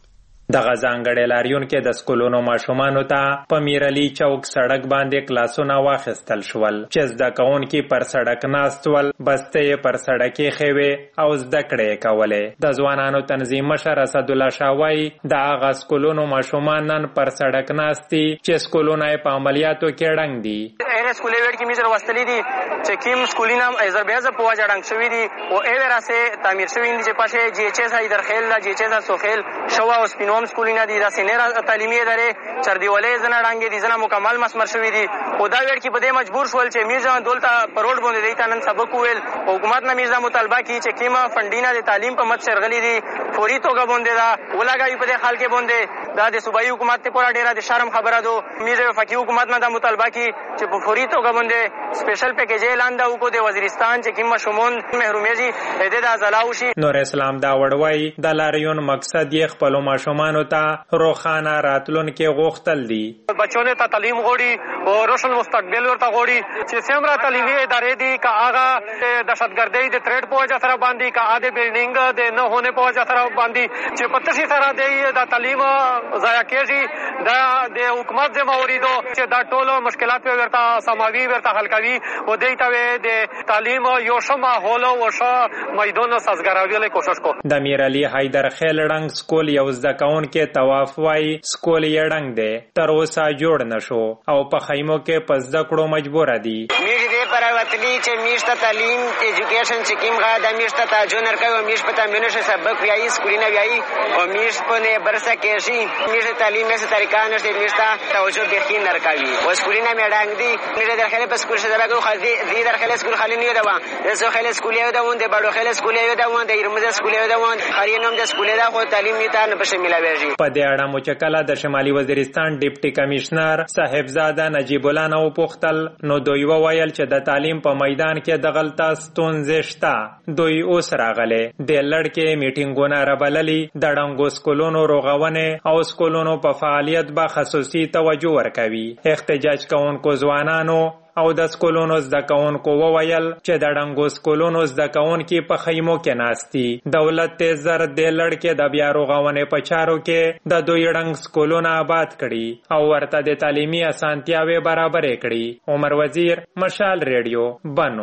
د غزانګړې لاریون کې د سکولونو ماشومانو ته په میرعلی چوک سړک باندې کلاسونه واخیستل شول چې زده کوونکي پر سړک ناست ول، بستې پر سړکې خېوې او زده کړې کولې. د ځوانانو تنظیم مشر اسدالله شاه وایي د هغه سکولونو ماشومان نن پر سړک ناست دي چې سکولونه یې په عملیاتو کې ړنګ دي. اره سکولې وړ کې میزر واستلې دي چې کوم سکولونه ایزربیازه په وجه ړنګ شوي دي او ایوه راسه تعمیر شوي دي چې پاشه جی ایچ ایس ایدرخیل دا جی ایچ ایس سوخیل شوا او سپینوم سکولونه دي دا سینیر تعلیمي ادارې چردیولې زنه ړنګ دي زنه مکمل مسمر شوي دي. او دا وړ کې په دې مجبور شول چې میرزا دولت په روډ باندې دیتا نن سبق ویل. حکومت نه میرزا مطالبه کی چې کیما فندینه د تعلیم په مت سرغلي دي فوري توګه باندې دا ولګوي په دې حال کې باندې دا د صوبایي حکومت ته پورا ډیره د شرم خبره ده. میرزا وفاقي حکومت نه دا مطالبه کی چې په فوري توګه باندې سپیشل پیکیج اعلان دا وکړو د وزیرستان چې کیما شمون محرومیږي دې د ازلاو شي. نور اسلام دا وړوي د لاریون مقصد یې خپل ماشومانو ته روخانه راتلونکي غوښتل دي. بچونه ته تعلیم غوړي او روشن مستقبل ورته غوړي چې څومره تعلیمي ادارې دي کا هغه د دهشتګردۍ د تریډ په وجه سره باندې کا اده بلډینګ د نه هونه په وجه سره باندې چې په تشي سره د تعلیم ضایع کېږي. دا د حکومت ذمہواری ده چې دا ټول مشکلات په ورته سماوي ورته حل کوي او دې ته د تعلیم یو ښه ماحول او ښه میدان سازګارولو کوشش کو. د میرعلی حیدر خیل ړنګ سکول یو زده کوونکی طواف وایي سکول یې ړنګ دی تر اوسه جوړ نشو او په خیمو کې په زده کړو مجبوره دي. میږي دې پر وتلی چې میشته تعلیم ایجوکیشن چې کیم غا د میشته تا جونر کوي میش په تامینو سبق ویایي سکولینه ویایي او میش په نه برسه کېږي میشته تعلیم یې طریقه نشته میشته توجه بخي نر کوي او سکولینه مې ډنګ دي میږي درخله په سکول شته راغو خالي دې درخله سکول خالي نه دا و زه خاله سکول یو دا وند بڑو خاله سکول یو دا وند ایرمزه سکول یو دا وند خارینوم د سکول دا خو تعلیم نه نه په شامل ویږي. په دې اړه مچکله د شمالي وزیرستان ډیپټي کمشنر صاحبزاده نجیب الله نو پوښتل نو دوی وویل چې د تعلیم په میدان کې د غلطه ستونزې شته. دوی اوس راغله د لړکې میټینګونه رابللي د ډنګو سکولونو روغونه او سکولونو په فعالیت به خصوصي توجه ورکوي. احتجاج کوونکو ځوانانو او د سکولونو زده کوونکو وویل چې د ډنګو سکولونو زده کوونکي په خیمو کې ناستي. دولت ته زر د لړکې د بیا روغونې په چارو کې د دوی ډنګ سکولونه آباد کړي او ورته د تعلیمي اسانتیاوې برابرې کړي. عمر وزیر، مشال ریډیو، بنو.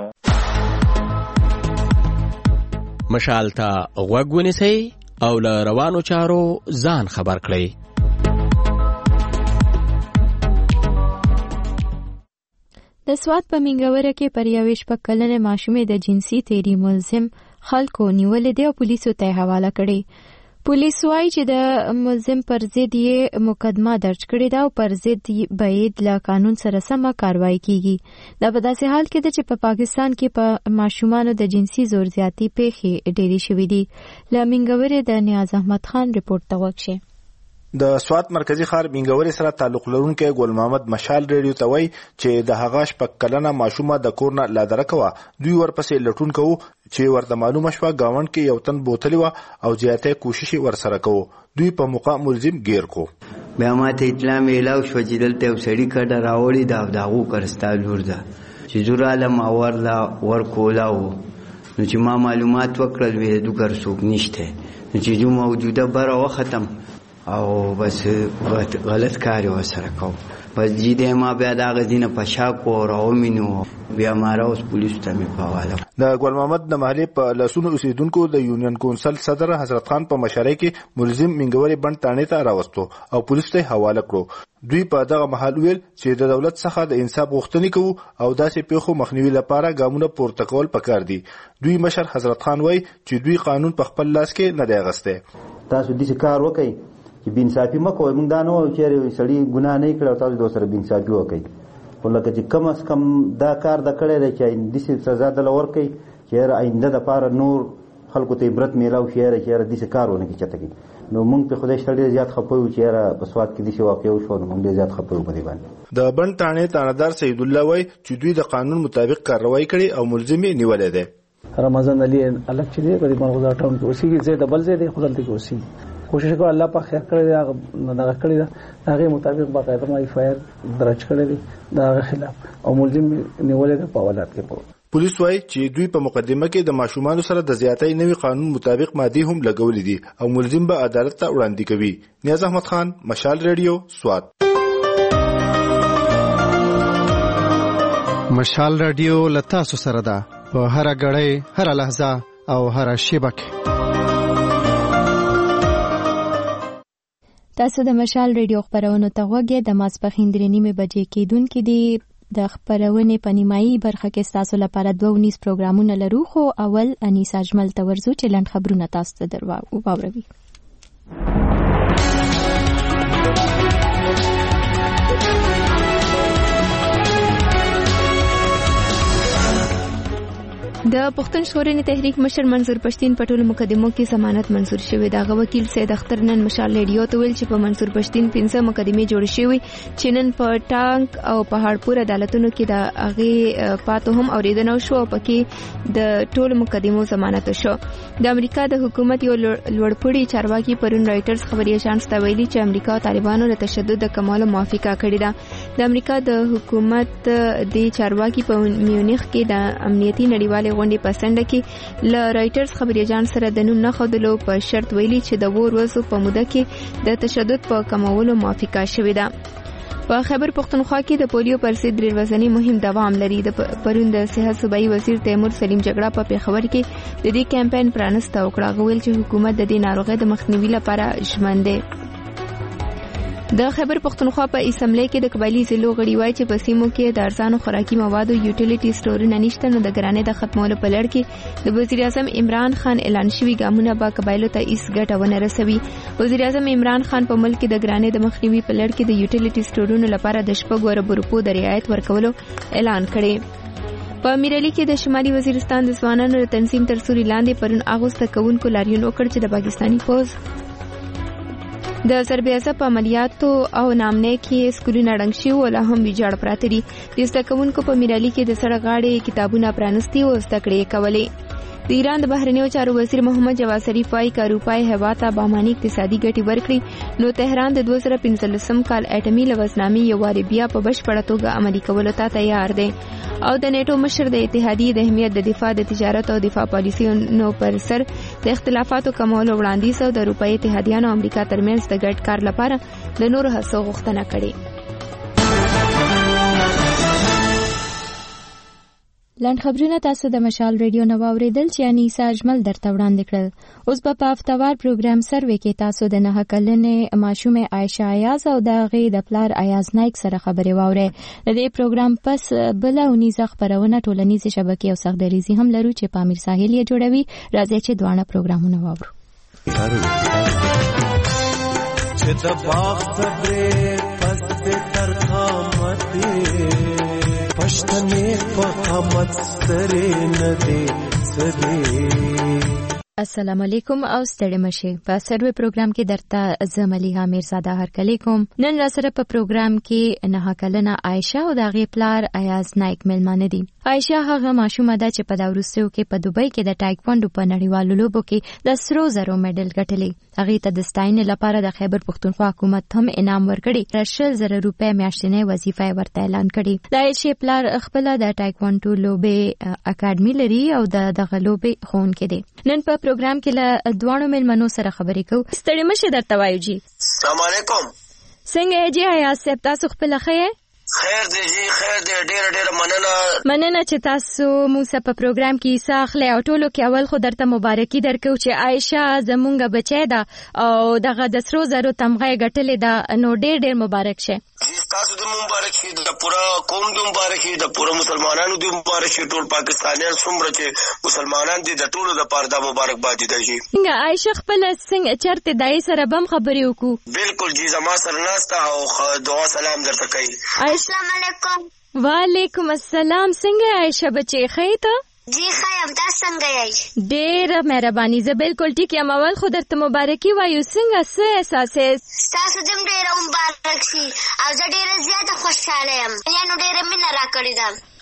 مشال ته غوږ ونیسئ او له روانو چارو ځان خبر کړئ. د سوات په منګوره کې پر یوې شپږ کلنې ماشومې د جنسي تیری ملزم خلکو نیولې دی او پولیسو ته حواله کړې. پولیس وايي چې د ملزم پر ضد یې مقدمه درج کړې ده او پر ضد باید له قانون سره سمه کاروایی کیږي. دا په داسې حال کې ده چې په پاکستان کې په ماشومانو د جنسي زور زیاتی پیښې ډېرې شوې دي. له منګورې د نیاز احمد خان رپورټ ته وکړئ. د سوات مرکزی ښار منګورې سره تعلق لرونکي ګل محمد مشال ریډیو ته وایي چې د هغه شپږ کلنه ماشومه د کور نه لادره کوه. دوی ورپسې لټون کوو چې ورته معلومه شوه ګاونډ کې یو تن بوتلی وه او زیاتی کوشش ورسره کوو. دوی په موقع ملزم گیر کو. بیا ماته اطلاع میلاو شوه چې دلته یو سړي کډه راوړې ده او د هغو کرستا لور ده چې زه رالم او ورله ورکولا وو. نو چې ما معلومات وکړل وې د دوکر څوک نشته نو چې جو موجوده بره وختم او بس غلط کاری وسره کو. بس جیدې ما بیا دا غزینه پشاکو راومینو بیا ما راوس پولیس ته می پاواله. د ګل محمد د محلي په لاسونو اوسیدونکو د یونین کونسل صدر حضرت خان په مشرۍ کې ملزم منګوري بند تانې ته راوستو او پولیس ته حواله کړو. دوی په دغه محل ویل چې د دولت څخه د انصاف غوښتنې کوو او داسې پیښو مخنیوي لپاره ګامونه پورته کول پکار دي. دوی مشر حضرت خان وایي چې دوی قانون په خپل لاس کې نه دی اغستی. تاسو دې کار وکئ چې بینصافي مکو موږ دا نو چې سړی ګناه نه کړو تاسو د سره بینصافي وکئ. ولکه چې کم از کم دا کار د کړی دی چې د سزا د لور کوي چې آینده د پاره نور خلکو ته عبرت میلاو شي چې د کارونه کې چته کی. نو موږ په خدای شته زیات خپو چې په سواد کې د شی واقع شو نو موږ زیات خپو په دی باندې. د بند تانې تاندار سید الله وای چې دوی د قانون مطابق کاروایی کړي او ملزم یې نیولې ده. رمضان علي الګ چې دی په مرغزا ټاون کې اوسېږي زه د بل ځای دی خدای ته اوسېږي. کوشش کو الله په خیر کړی دا دا کړی دا هغه مطابق باقاعده ما ایف آی آر درج کړی دی دا خلاف او ملزم نیولې ده په حوالات کې. پولیس وايي چې دوی په مقدمه کې د ماشومانو سره د زیاتۍ نوي قانون مطابق مادي هم لګولې دي او ملزم به عدالت ته وړاندې کوي. نیاز احمد خان، مشال ریډیو، سوات. مشال ریډیو لتا سو سره ده په هر غړې، هر لحظه او هر شیبه کې. تاسو د مشال ریډیو خبرونو ته غوږی د ماسپخین درې نیمه بجې کېدونکې دي. د خبرونې په نیمایي برخه کې تاسو لپاره دوه ونیس پروګرامونه لرو، خو اول انیسا اجمل ته ورځو چې لنډ خبرونه تاسو ته درواوروي. د پښتون ژغورنې تحریک مشر منظور پښتین په ټولو مقدمو کې ضمانت منظور شوی. دغه وکیل سید اختر نن مشال ریډیو ته ویل چې په منظور پښتین پنځه مقدمې جوړ شوي چې نن په ټانک او پهاړپور عدالتونو کې د هغه پاتو هم اوریدنه شو او پکې د ټولو مقدمو ضمانت شو. د امریکا د حکومت یو لوړپوړي چارواکي پرون رائټرز خبري اژانس ته ویلي چې امریکا او طالبانو له تشدد د کمالو موافقه کړې ده. د امریکا د حکومت د چارواکي په میونخ کې د امنیتي نړیوالې غونډې په سنډه کې ل رائټرز خبري اژانس سره د نوم نه خودلو په شرط ویلي چې د وور وسو په موده کې د تشدد په کمولو موافقه شوې ده. په خیبر پختونخوا کې د پولیو پر ضد درې ورځنی مهم دوام لري. د پرون د صحت صوبایي وزیر تیمور سلیم جګړه په پیښور کې د دې کمپاین پرانسته او کړه غوښتل چې حکومت د دې ناروغۍ د مخنیوي لپاره ژمن دی. د خیبر پختونخوا په اسمبلی کې د قبایلی ضلعو غړي وایي چې په سیمو کې د ارزانو خوراکي موادو یوټیلیټي سټورونه نشته، نو د ګرانۍ د ختمولو په لړ کې د وزیر اعظم عمران خان اعلان شوي ګامونه به قبایلو ته هیڅ ګټه ونه رسوي. وزیر اعظم عمران خان په ملک کې د ګرانۍ د مخنیوي په لړ کې د یوټیلیټي سټورونو لپاره د شپږو اربو روپو د رعایت ورکولو اعلان کړی. په میرالي کې د شمالي وزیرستان د ځوانانو د تنظیم تر سوري لاندې پرون اغوسته کوونکو لاریون وکړ چې د پاکستاني پوز د سربیازه په عملیاتو او نامنې کې سکولونه ړنګ شي او لا هم ویجاړ پراته دي. د زده کوونکو په میرالي کې د سړک غاړې کتابونه پرانستي او زده کړې کولې. د ایران د بهرنیو چارو وزیر محمد جواد ظریف وايي چې اروپای هیواد ته باماني اقتصادي ګټې ورکړي نو تهران د دوه زره پنځلسم کال اټمي لوزنامې یو واري بیا په بشپړه توګه عملي کولو ته تیار دی. او د نیټو مشر د اتحادیې د اهمیت د دفاع د تجارت او دفاع پالیسیونو پر سر د اختلافاتو کمولو وړاندیز او د اروپאי اتحادیانو او امریکا ترمنځ د ګډ کار لپاره د نورو هڅو غوښتنه کړې. لاند خبرونه تاسو د مشال ریډیو نو اوریدل چې انیسا اجمل درته وړاندې کړل. اوس په هفتوار پروګرام سروې کې تاسو د نه کلنې ماشومه عائشه ایاز او د غي د پلار ایاز نایک سره خبرې واوري. د دې پروګرام پس بل اونیزه خبرونه ټولنیزه شبکې او سختدریزي هم لرو چې پامیر ساحل یې جوړوي. راځي چې دوانه پروګرامونه واورو. چې د باغ صبرې پس تر قامت پښتنې فقامت سترې نه دې سدې. السلام علیکم او ستړي مشه. په سروي پروګرام کې درته زملیها میرزاده هرکلی کوم. نن را سره په پروګرام کې نه کلنه عائشه او د غي پلار ایاز نایک ملمانه دي. عائشه هغه ماشومه ده چې په داوروسو کې په دوبۍ کې د ټایکوانډو په نړیوالو لوبو کې د سرو زرو میډل ګټلی. هغه ته د ستاینې لپاره د خیبر پختونخوا حکومت هم انعام ورکړي. رشل زره روپے میاشتنې وظیفه ورته اعلان کړي. د عائشه پلار خپل د ټایکوانډو لوبې اکیډمي لري او د دغه لوبې خونکې دي. نن په پروګرام کې له دوانو ملمنو سره خبرې کوو. ستړي مشه درته وایو جی. السلام علیکم. څنګه جی ایاز صاحب تاسو خپل خیر؟ خیر دی جی خیر دی ډیر ډیر مننه مننه چې تاسو موږ په پروګرام کې حصہ اخلي او ټولو کې اول خو درته مبارکي درکو چې عائشه زمونږ بچی ده او دغه د سرو زرو تمغه ګټلې ده نو ډیر ډیر مبارک شه. تاسو د مبارک شي د پورا قوم د مبارک شي د پورا مسلمانانو د مبارک شي ټول پاکستانیان څومره چې مسلمانان دي د ټولو د پاره د مبارک باد دي شي. څنګه عائشه خپل څنګه چرته دای سره بم خبرې وکړو؟ بالکل جی زما سره ناسته او دعا سلام درته کوي. السلام علیکم. وعلیکم السلام. څنګه عائشه بچی خیته؟ جی خیم تاسو څنګه یې؟ ډېر مهرباني. زه بالکل ټیک یم. اول خو درته مبارکي وایو. څنګه څه احساس یې؟ تاسو دې ډېر مبارک شي او زه ډېر زیاته خوشاله یم. یانو ډېر مینه راکړې ده.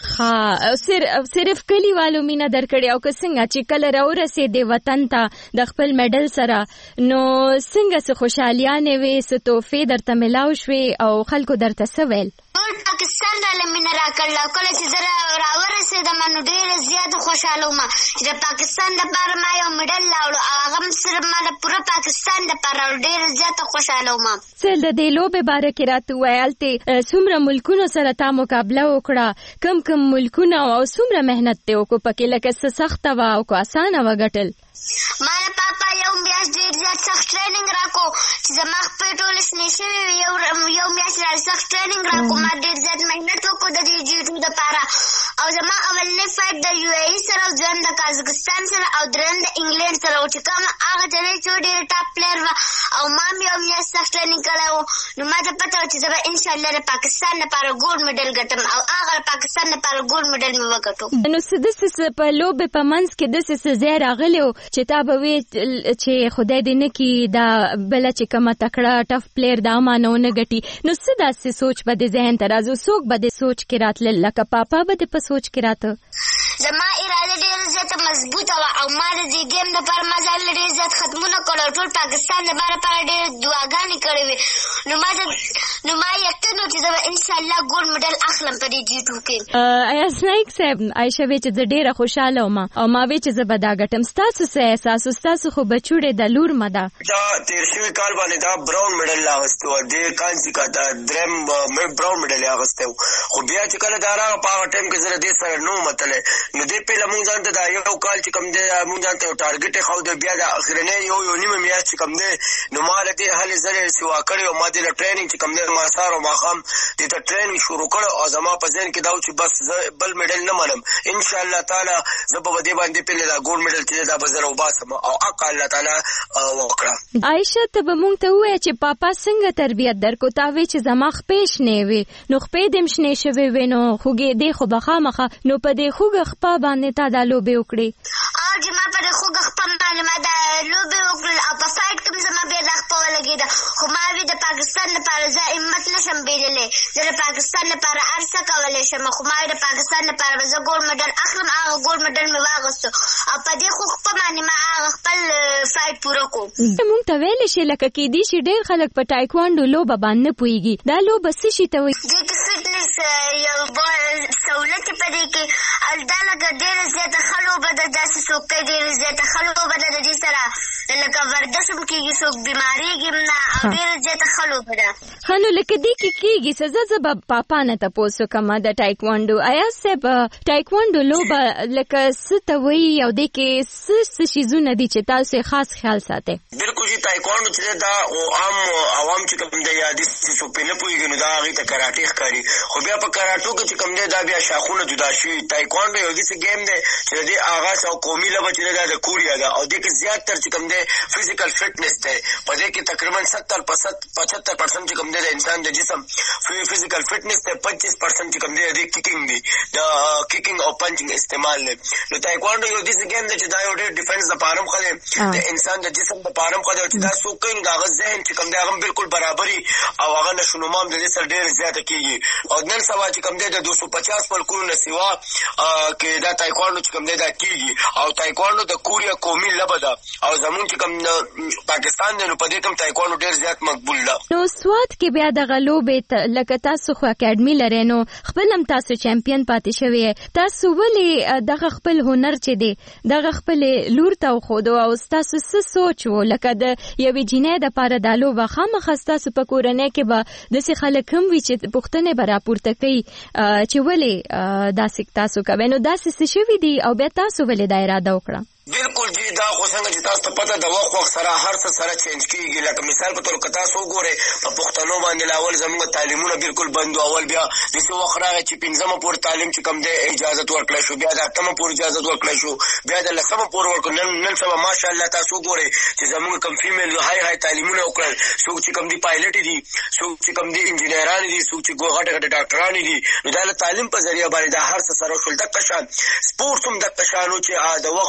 ها صرف صرف کلیوالو مینا درکړی او که څنګه چې کله راورسېدې وطن ته د خپل میډل سره نو څنګه څه خوشحالیانې وې څه تحفې درته ملاو شوې او خلکو درته څه ویل؟ ټول پاکستان راله مینه راکړله او کله چې زه راورسېدم نو ډېره زیاته خوشحاله وم چې د پاکستان دپاره ما یو میډل راوړو او هغه هم صرف ما د پوره پاکستان دپاره راوړو ډېره زیاته خوشحاله وم. څه د دې لوبې باره کې راته ووایه هلتې څومره ملکونو سره تا مقابله وکړه کم کم ملکونه او څومره محنت دې وکړو پکې لکه څه سخته وه او که اسانه وه ګټل؟ ما د پاپا یو میاشت ډېر زیات سخت ټریننګ راکړو چې زما خپې ټولې شنې شوې وې یو یو میاشت را سخت ټریننګ راکړو ما ډېر زیات محنت وکړو د دې جي ټو دپاره او زما اولنی فایټ د یو اے ای سره او دویم د کازاکستان سره او دریم د انګلینډ سره و چې کوم هغه جنۍ چې ډېره ټاپ پلیر وه او ما هم یو میاشت سخت ټریننګ کړی و نو ما ته پته وه چې زه به انشاءالله د پاکستان لپاره ګولډ میډل ګټم او هغه د پاکستان لپاره ګولډ میډل مې وګټو. نو څه داسې په لوبې په منځ کې داسې څه ځای راغلی و چې تا به وې چې خدای دې نه کړي دا بله چې کومه تکړه ټف پلیر دا مانه ونه ګټي نو څه داسې سوچ به دې ذهن ته راځي څوک به دې سوچ کې راتلل لکه پاپا به دې په سوچ کې راته؟ زما اراده ډېره زیاته مضبوطه وه او ما د دې ګیم دپاره ما ځان له ډېر زیات ختمونه کړل او ټول پاکستان دپاره ډېرې دعاګانې کړې وې نو ما نو ما یقین و چې زه به انشاءالله ګولډ میډل اخلم په دې جي ټو کې. ایاز نایک صاحب عایشه وی چې زه ډېره خوشحاله وم او ما وی چې زه به دا ګټم ستاسو څه احساس ستاسو خو بچوړې د لور مه ده دا تېر شوي کال باندې دا براون میډل اخیستی و دې کال چې کا دا دریم براون میډل یې اخیستی و خو بیا چې کله دا راغه په هغه ټایم کې زه د دې سره نه وم وتلی نو دې پهله مونږ ځان ته دا یو کال چې کوم دی مونږ ځان ته یو ټارګېټ یې ښود بیا د اخرنۍ یو یو نیمه میاشت چې کوم دی نو ما له دې هلې ځلې سوا کړې او ما دې له ټریننګ چې کوم دی ما سهار او ماښام دې ته ټریننګ شروع کړی او زما په ذهن کې دا و چې بس زه بل میډل نه منم انشاءالله تعالی زه به په دې باندې پهلې دا ګولډ میډل چې دی دا به زه راوباسم او حق الله تعالی وکړه. عایشه ته به مونږ ته ووایه چې پاپا څنګه تربیت درکړو تا وی چې زما خپې شنې وې نو خپې دې هم شنې شوې وې نو خوږېدې خو به خامخه نو په دې خوږه خپه باندې تا دا لوبې وکړې؟ او چې ما په دې خوږه خپه باندې ما دا لوبې وکړل او په فایټ کې زما بیا دا خپه ولګېده خو ما وی د پاکستان لپاره زه همت نه شم بېدلی زه د پاکستان لپاره هر څه کولی شم خو ما د پاکستان لپاره به زه ګولډ میډل اخلم هغه ګولډ میډل مې واغوستو او په دې خو خپه باندې ما هغه خپل فایټ پوره کړو. مونږ ته ویلی شي لکه کیدی شي ډېر خلک په ټایکوانډو لوبه باندې نه پوهېږي دا لوبه څه شي ته وایي؟ دې کې فټنس یو سهولت په دې کې دا لکه ډېره زیاته ښه لوبه ده داسې څوک کوي ډېره زیاته ښه لوبه ده د دې سره لکه ورزش هم کېږي څوک بیمارېږي هم نه او ډېره زیاته ښه لوبه ده. ښه نو لکه دې کې کېږي څه زه زه به پاپا نه تپوس وکړم د ټایکوانډو ایاز صاحب ټایکوانډو لوبه لکه څه ته وایي او دې کې څه څه شیزونه دي چې تاسو خاص خیال ساتئ؟ بلکل جي ټایکوانډو چې دا عام عوام چې کوم دی یا داسې څوک پرې نه پوهېږي نو دا هغې ته کراټې ښکاري خو بیا په کراټو کې چې کوم دی دا بیا شاخونه جدا شوي ټایکوانډو یو داسې گیم دی چې د دې آغاز او قومي لوبه چې دا د کوریا ده او دې کې زیاتر چې کوم دی فزیکل فټنس دی په دې کې تقریبا ستر پچهتر پرسنټ چې کوم دی د انسان د جسم فزیکل فټنس دی پچیس پرسنټ چې کوم دی د کیکینګ دی د کیکینګ او پنچینګ استعمال دی نو ټایکوانډو یو داسې گیم دی چې دا یو ډېر ډیفنس دپاره هم ښه دی د انسان د جسم دپاره هم ښه دی چې دا څوک کوي د هغه ذهن چې کوم دی هغه هم بلکل برابري او هغه نشونما هم د دې سره ډېر زیاته کېږي او نن سبا چې کوم دی د دو سو پچاس ملکونو نه سوا کې دا ټایکوانډو چې کوم دی دا کېږي او ټایکوانډو د کوریا قومي لوبه ده او زمونږ چې کوم پاکستان دی نو په دې کوم ټایکوانډو ډېر زیات مقبول ده. نو سوات کې بیا دغه لوبې لکه تاسو خو اکاډمي لرئ نو خپل هم تاسو چمپیون پاتې شوی تاسو ولې دغه خپل هنر چې دی دغه خپلې لور ته وښودو او ستاسو څه سوچ و لکه د یوې جینۍ دپاره دا لوبه خامخا ستاسو په کورنۍ کې به داسې خلک هم وي چې پوښتنې به راپورته کوي چې ولې داسې تاسو کوئ نو داسې څه شوي دي او بیا تاسو ولې دا اراده وکړه؟ بلکل جی دا خو څنګه چې تاسو ته پته د وخت وخت سره هر څه سره چینج کېږي لکه مثال په طور که تاسو وګورئ په پښتنو باندې لا اول زموږ تعلیمونه بلکل بند و اول بیا داسې وخت راغی چې پنځمه پورې تعلیم چې کوم دی اجازت ورکړی شو بیا د اتمه پورې اجازت ورکړی شو بیا د لسمه پورې ورکړو نن نن سبا ماشاءالله تاسو وګورئ چې زموږ کوم فیمیل های های تعلیمونه وکړل څوک چې کوم دي پایلټ دي څوک چې کوم دي انجینران دي څوک چې غټ غټ ډاکټران دي نو دا د تعلیم په ذریعه باندې دا هر څه سره شول دغه شان سپورټ هم دغه شان و چې د وخت معاشرې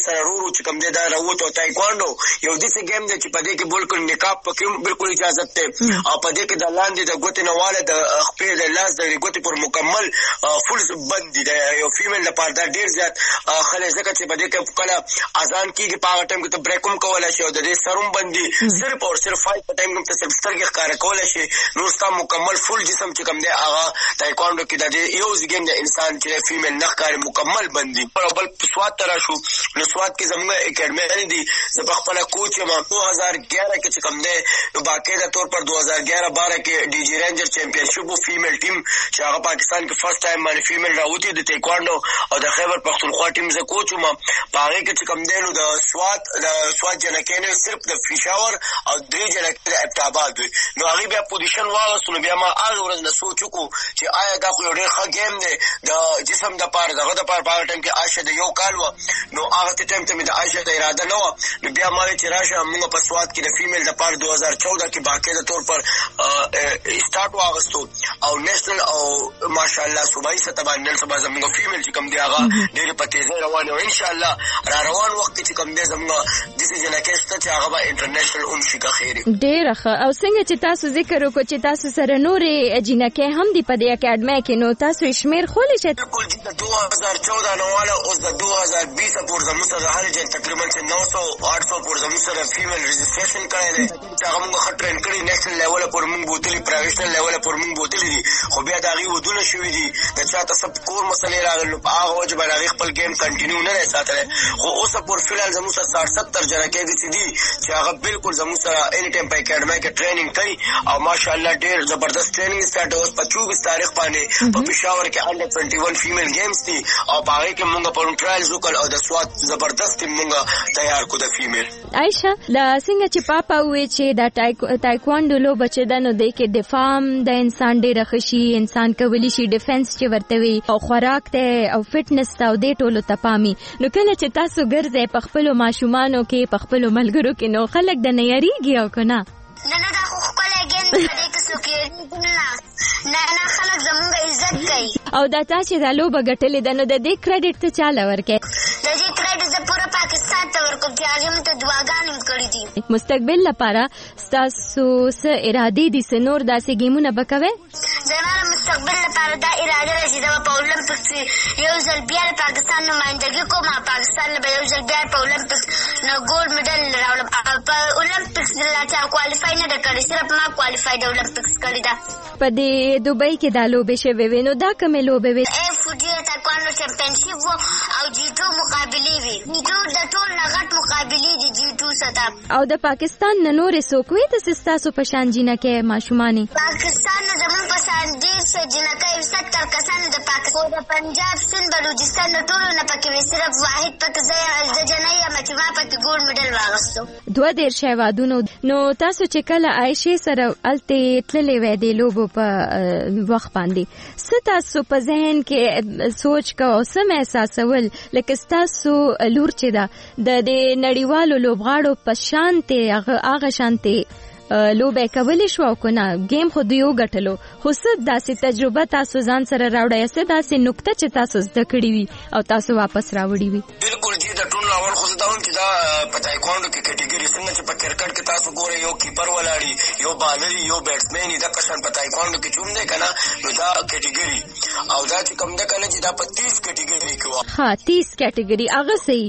سره رورو چې کوم دی دا راووت او تایکوانډو یو داسې ګیم دی چې په دې کې بالکل نقاب پکې بالکل اجازت دی او په دې کې د لاندې د ګوتې نه واله د خپې د لاس د ګوتې پر مکمل فل بند دي د یو فیمیل لپاره دا ډېر زیات خلک ځکه چې په دې کې کله اذان کېږي په هغه ټایم کې ته بریک هم کولی شي او د دې سر هم بند دي صرف او صرف فایټ په ټایم کې ته صرف سترګې ښکاره کولی شي نور ستا مکمل فل جسم چې کوم دی هغه تایکوانډو کې د دې یو ګیم د انسان چې فیمیل نه ښکاري مکمل بند دي بل سوات ته راشو نو سوات کې زموږ اکیډمي دي زه په خپله کوچ یم دو هزار گیارہ کې چې کوم دی نو باقاعده طور پر دو هزار گیارہ بارہ کې ډي جي رینجر چیمپئنشپ و فیمیل ټیم چې هغه پاکستان کې فرست ټایم باندې فیمیل راوتی د تایکوانډو او د خیبر پختونخوا ټیم زه کوچ وم په هغې کې چې کوم دی نو د سوات د سوات جنکۍ نه صرف د پېښور او درې جنکۍ د ابټاباد وي نو هغې بیا پوزیشن واغستو نو بیا ما هغې ورځ نه سوچ وکړو چې آیا دا خو یو ډېر ښه ګیم دی د جسم دپاره دغه دپاره په هغه ټایم کې عایشه د یو کال وه نو هغه ټایم ته مې د عایشه د اراده نه وه نو بیا ما ویل چې راشه موږ په سوات کې د فیمیل دپاره دو هزار چودہ کې باقاعده طور پر اسټارټ واغستو او نیشنل او ماشاءالله صوبایي سطح باندې نن سبا زموږ فیمیل چې کوم دی هغه ډېرې په تیزۍ روانې او انشاءالله را روان وخت کې چې کوم دی زموږ داسې جنکۍ شته چې هغه به انټرنیشنل هم شي که خیر ډېره ښه او څنګه چې تاسو ذکر وکړو چې تاسو سره نورې جنکۍ هم دي په دې اکیډمۍ کې نو تاسو یې شمېر خولی شئ بالکل جی د دو هزار چودہ نه والا اوس د دو هزار بیس پورې زموږ سره هر ځای تقریبا چې نو سو آټ سو پورې زموږ سره فیمیل رجسټریشن کړی دی چې هغه موږ ښه ټرین کړي نیشنل لیوله پورې موږ بوتلي پروفیشنل لیوله پورې موږ بوتلي دي خو بیا د هغې ودونه شوي دي د چا ته څه کور مسلې راغلي نو په هغه وجه باندې هغې خپل ګیم کنټینیو نه دی ساتلی خو اوسه پورې فلحال زموږ سره ساټ ستر جنکۍ داسې دي چې هغه بالکل زموږ سره اني ټایم په اکیډمۍ کې ټریننګ کوي او ماشاءالله ډېر زبردست ټریننګ سټارټ اوس په چوبیس تاریخ باندې په پېښور کې انډر ټوینټي ون فیمیل گیمز دي او په هغې کې موږ پرون ټرایلز وکړل او د سوات زبردست ټیم موږ تیار کړو د فیمیل عایشه دا څنګه چې پاپا وویل چې دا تایکوانډو لوبه چې ده نو دې کې دفاع هم د انسان ډېره ښه شي انسان کولی شي ډیفنس چې ورته وي او خوراک ته او فټنس ته او دې ټولو ته پامي نو کله چې تاسو ګرځئ په خپلو ماشومانو کې په خپلو ملګرو کې نو خلک د نه یریږي او که نه نه نه دا خو ښکلی ګیم دی په دې کې څوک یېرېږي نه نه خلک زموږ عزت کوي او دا تا چې دا لوبه ګټلې ده نو د دې کریډټ ته چاله ورکوې د دې کریډټ زه پوره پاکستان ته ورکوم چې هغې موږ ته دعاګانې هم کړي دي مستقبل لپاره ستاسو څه ارادې دي څه نور داسې ګیمونه به کوئ زما د مستقبل لپاره دا اراده ده چې زه به په اولمپکس کې یو ځل بیا د پاکستان نمایندګي کوم او پاکستان نه به یو ځل بیا په اولمپکس نه ګولډ میډل راوړم په اولمپکس لا چا کوالیفای نه ده کړې صرف ما کوالیفای د اولمپکس کړې ده په دې دوبۍ کې دا لوبې شوې وې نو دا کومې لوبې وې ایف ډي تایکوانډو چمپینشپ و او جي ټو مقابلې وې جي ټو د ټول نه غټ مقابلې دي جي ټو سطح او د پاکستان نه نورې څوک وې داسې ستاسو په شان جینکۍ ماشومانې پاکستان نه زموږ په شان ډېر څه جینکۍ ستر کسان د پاکستان د پنجاب سند بلوچستان د ټولو نه پکې وې صرف واحد پکې زه زه جنۍ یم چې ما پکې ګولډ میډل واخیستو دوه دېرش هېوادونو نو تاسو چې کله عایشې سره هلتې تللې وی دې لوبو په وخت باندې څه تاسو په ذهن کې سوچ کو او څه محساسول لکه ستاسو لور چې ده د دې نړیوالو لوبغاړو په شانتې هغه شانتې لوبه کولی شو او کنه گیم خو دیو غټلو خو څه داسې تجربه تاسو ځان سره راوړی څه داسې نقطه چې تاسو زده کړې وي او تاسو واپس راوړی وي بالکل جی د ټول اول خو دا هم چې دا په تایکوانډو کې کټګوري څنګه چې په کرکټ کې تاسو ګورئ یو کیپر ولاړي یو بالر یو بیټسمن دا قشن په تایکوانډو کې چوم دی کنه نو دا کټګوري او دا چې کوم ده کنه چې دا په تیس کټګوري کې و ها تیس کټګوري هغه صحیح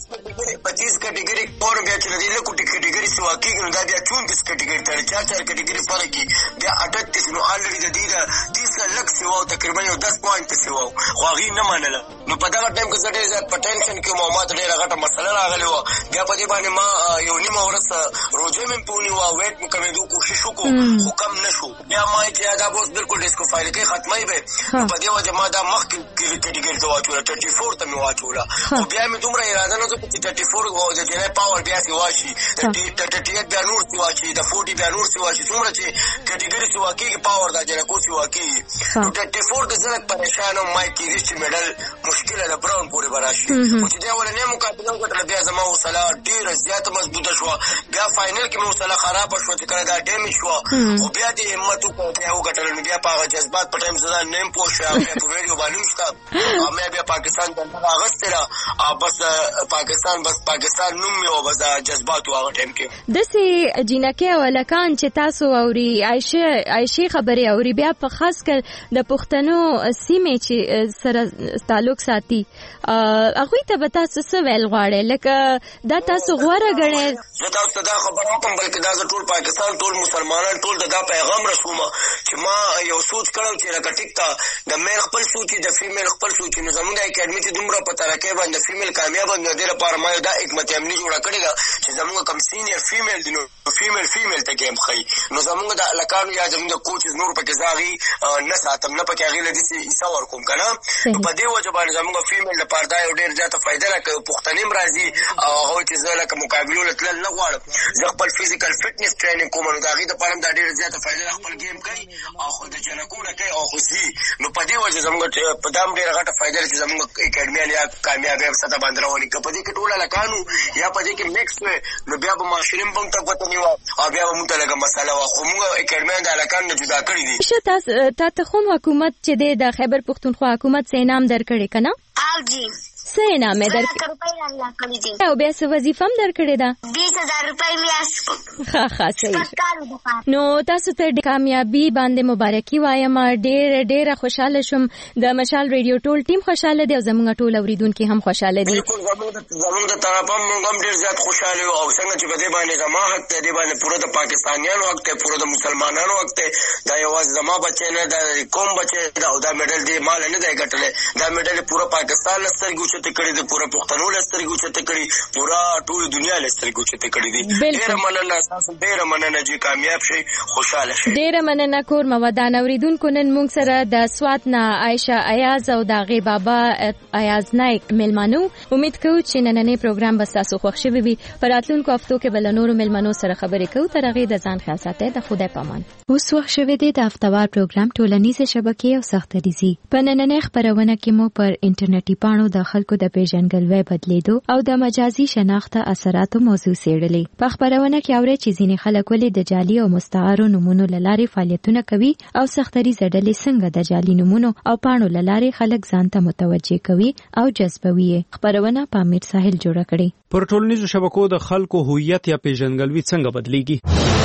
په تیس کټګوري اور بیا چې دې له کټګوري سوا کې نو دا بیا چونتیس کټګوري تر چار چار کټګوري فرق کی بیا اٹھتیس نو الریډي د دې تیس لک سیوا تقریبا یو دس پوینټ سیوا خو هغه نه منله نو په دا ټایم کې زړه زیات پټنشن کې محمد ډېر غټه مسله راغلی و بیا په دې باندې ما یو نیمه ورځ روزه مې پونی و ویټ مې کمېدو کوشش وکړو خو کم نشو بیا ما چې دا اوس بالکل ډیسکوفایل کې ختمای به په دې وجه ما دا مخ کې کټګوري ته واچوله تھرٹی فور ته مې واچوله او بیا مې دومره اراده نه وکړه چې تھرٹی فور و د جنې پاور بیا سي واشي تھرٹی ایټ بیا نور سي واشي د فورټي بیا نور سي واشي څومره چې کټګوري سي واکېږي پاور دا جنې کو سي واکېږي نو تھرٹی فور کې زه پریشان وم ما کې ریسټ میډل مشکل ده براون پورې براشي او چې دا ولنې مقابله وکړه بیا زما حوصله ډیره زیاته مضبوطه شو بیا فائنل کې مې حوصله خراب شو چې کله دا ډیمیج شو خو بیا دې همت وکړ بیا وګټل نو بیا په جذبات په ټایم زدا نیم پوښه بیا په ویډیو باندې مشته او مې بیا پاکستان د اغست را بس پاکستان بس پاکستان نوم او بس جذبات واغ ټایم کې دسي جنکه ولکان چې تاسو اوري عائشه عائشه خبره اوري بیا په خاص کر د پښتنو سیمه چې سره تعلق ساتي هغه ته به تاسو څه ویل غواړئ لکه دا تاسو غوړه غړئ زه تاسو ته خبر کوم بلکې دا ټول پاکستان ټول مسلمانان ټول دا پیغام رسوم چې ما یو سوچ کړو چې لکه ټیک تا د مېل خپل سوچ د فیمیل خپل سوچ نو زموږ اکیډمي ته دومره په ترکه باندې فیمیل کامیاب نه دی لپاره ما دا حکمت عملی جوړه کړې چې زموږ کم سینیر فیمیل دي نو فیمیل فیمیل ته گیم خي نو زموږ د لکانو یا زموږ کوچز نور پکې زاغي نه ساتم نه پکې غیله دي ایسا ور کوم کنه په دې وجه باندې زموږ فیمیل د پردا یو ډیر زیاته فائدہ راکوي پښتنیم راځي او هغه چې زه لکه مقابله لتل نه غواړم زه خپل فزیکل فټنس ټریننګ کوم نو دا غي د پرم دا ډیر زیاته فائدہ خپل گیم کوي او خو د جنکونه کوي او خو زی نو په دې وجه زموږ په دام ډیر غټه فائدہ چې زموږ اکیډمي یا کامیابی سره باندې راولي کپه دې کې ټول لکانو یا په دې کې میکس نو بیا به ماشریم بم تک وته نیو او بیا به مونږ ته لګه مساله وا خو موږ اکیډمي د لکان نه جدا کړی دي چې تاسو ته خو حکومت چې د خیبر پختونخوا حکومت سه انعام درکړي کنه او جی څه انعام درکړي او بیا څه وظیفه هم درکړي ده بیس هزار روپۍ میاشت ښه ښه صحیح نو تاسو ته د کامیابی باندې مبارکي وایم ډېر ډېر خوشاله شوم د مشال ریډیو ټول ټیم خوشاله دی او زموږ ټول اوریدونکو هم خوشاله دي زموږ د طرفه موږ هم ډېر زیات خوشاله یو او څنګه چې په دې باندې زما حق ته دې باندې پوره د پاکستانیانو حق ته پوره د مسلمانانو حق ته دا یوازې زما بچی نه دا قوم بچی دا او دا میډل دې مال نه دی ګټلی دا میډل پوره پاکستان لسترګو چې کړي دي پوره پښتنو لسترګو چې کړي پوره ټول دنیا لسترګو چې کړي دي ډېر مننه تاسو ډېر مننه چې کامیاب شئ خوشاله شئ ډېر مننه کور مودان اوریدونکو نن موږ سره د سوات نه عائشه ایاز او د غي بابا ایاز نایک ملمنو امید کوم چې نننې پروګرام به تاسو خوښ شي وي پر راتلونکو هفتو کې بل نور ملمنو سره خبرې کوو تر هغه د ځان خیال ساتئ د خدای پامان اوس وخت شوه دی د هفتوار پروګرام ټولنیزه شبکې او سختریزي په نننې خبرونه کې مو پر انټرنیټي پاڼو د خلکو د پیژنګلوي بدلیدو او د مجازي شناخت اثراتو موضوع سیړلې په خبرونه کې اوري چې ځینې خلک ولې د جعلي او مستعارو نمونو لارې فعالیتونه کوي او سختریزه ډلې څنګه د جعلي نمونو او پاڼو لارې خلک ځان ته متوجه کوي او جذبوي خبرونه په امیر ساحل جوړه کړي پر ټولنیزو شبکو د خلکو هویت یا پیژنګلوي څنګه بدلیږي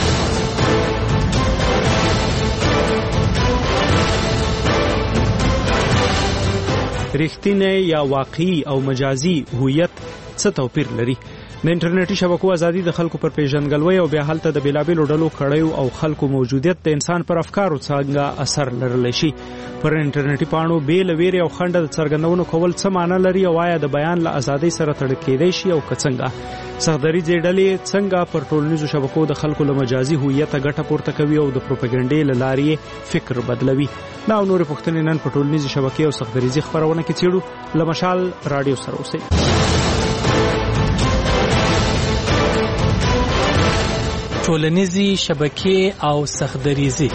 رښتینی یا واقعي او مجازي هویت څه توپیر لري د انټرنیټي شبکو ازادي د خلکو پر پیژنګلوي او بیا هلته د بیلابیلو ډلو کړیو او خلکو موجودیت د انسان پر افکارو څنګه اثر لرلی شي پر انټرنیټي پاڼو بیل ویری او خنډ د څرګندونو کول څه معنی لري او آیا د بیان له ازادۍ سره تړل کېدای شي او څنګه سختدریځي ډلې څنګه پر ټولنیزو شبکو د خلکو له مجازي هویت ګټه پورته کوي او د پروپاګاندا له لارې فکر بدلوي دا نور پښتنې نن په ټولنیزو شبکې او سختدریځي خبرونه کې چیرو لمشال رادیو سره اوسئ ټولنیزي شبکې او سختدریځي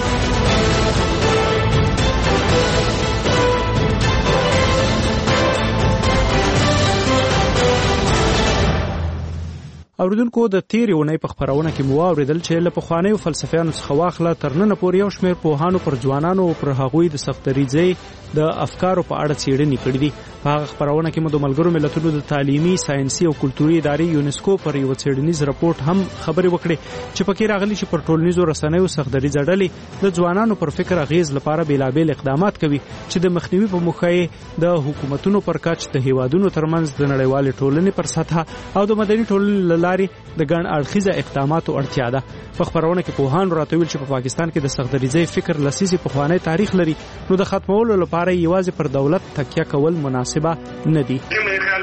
اوریدونکو د تیرې ونې په خبرونه کې مو اوریدل چې له پخوانیو فلسفیانو څخه واخله تر نن پورې یو شمېر پوهانو پر ځوانانو او پر هغوی د سختدریځي د افکارو په اړه څېړنې کړې دي په هغه خبرونه کې مو د ملګرو ملتونو د تعلیمي ساينسي او کلتوري ادارې یونسکو پر یو څېړنیز راپورټ هم خبرې وکړې چې پکې راغلي چې پر ټولنیزو رسنیو سختدریځي ډلې د ځوانانو پر فکر اغیز لپاره بیلابل اقدامات کوي چې د مخنیوي په موخه د حکومتونو پر کچ د هیوادونو ترمنځ د نړیوال ټولنې پر سطح او د مدني ټولنې لاري د ګڼ اړخیزه اقداماتو اړتیا ده په خبرونه کې پوهان راټول چې په پاکستان کې د سختدریځي فکر لسیزي په خوانی تاریخ لري نو د ختمولو لپاره یوازې پر دولت تکیه کول مناسبه نه دي मेरे ख्याल में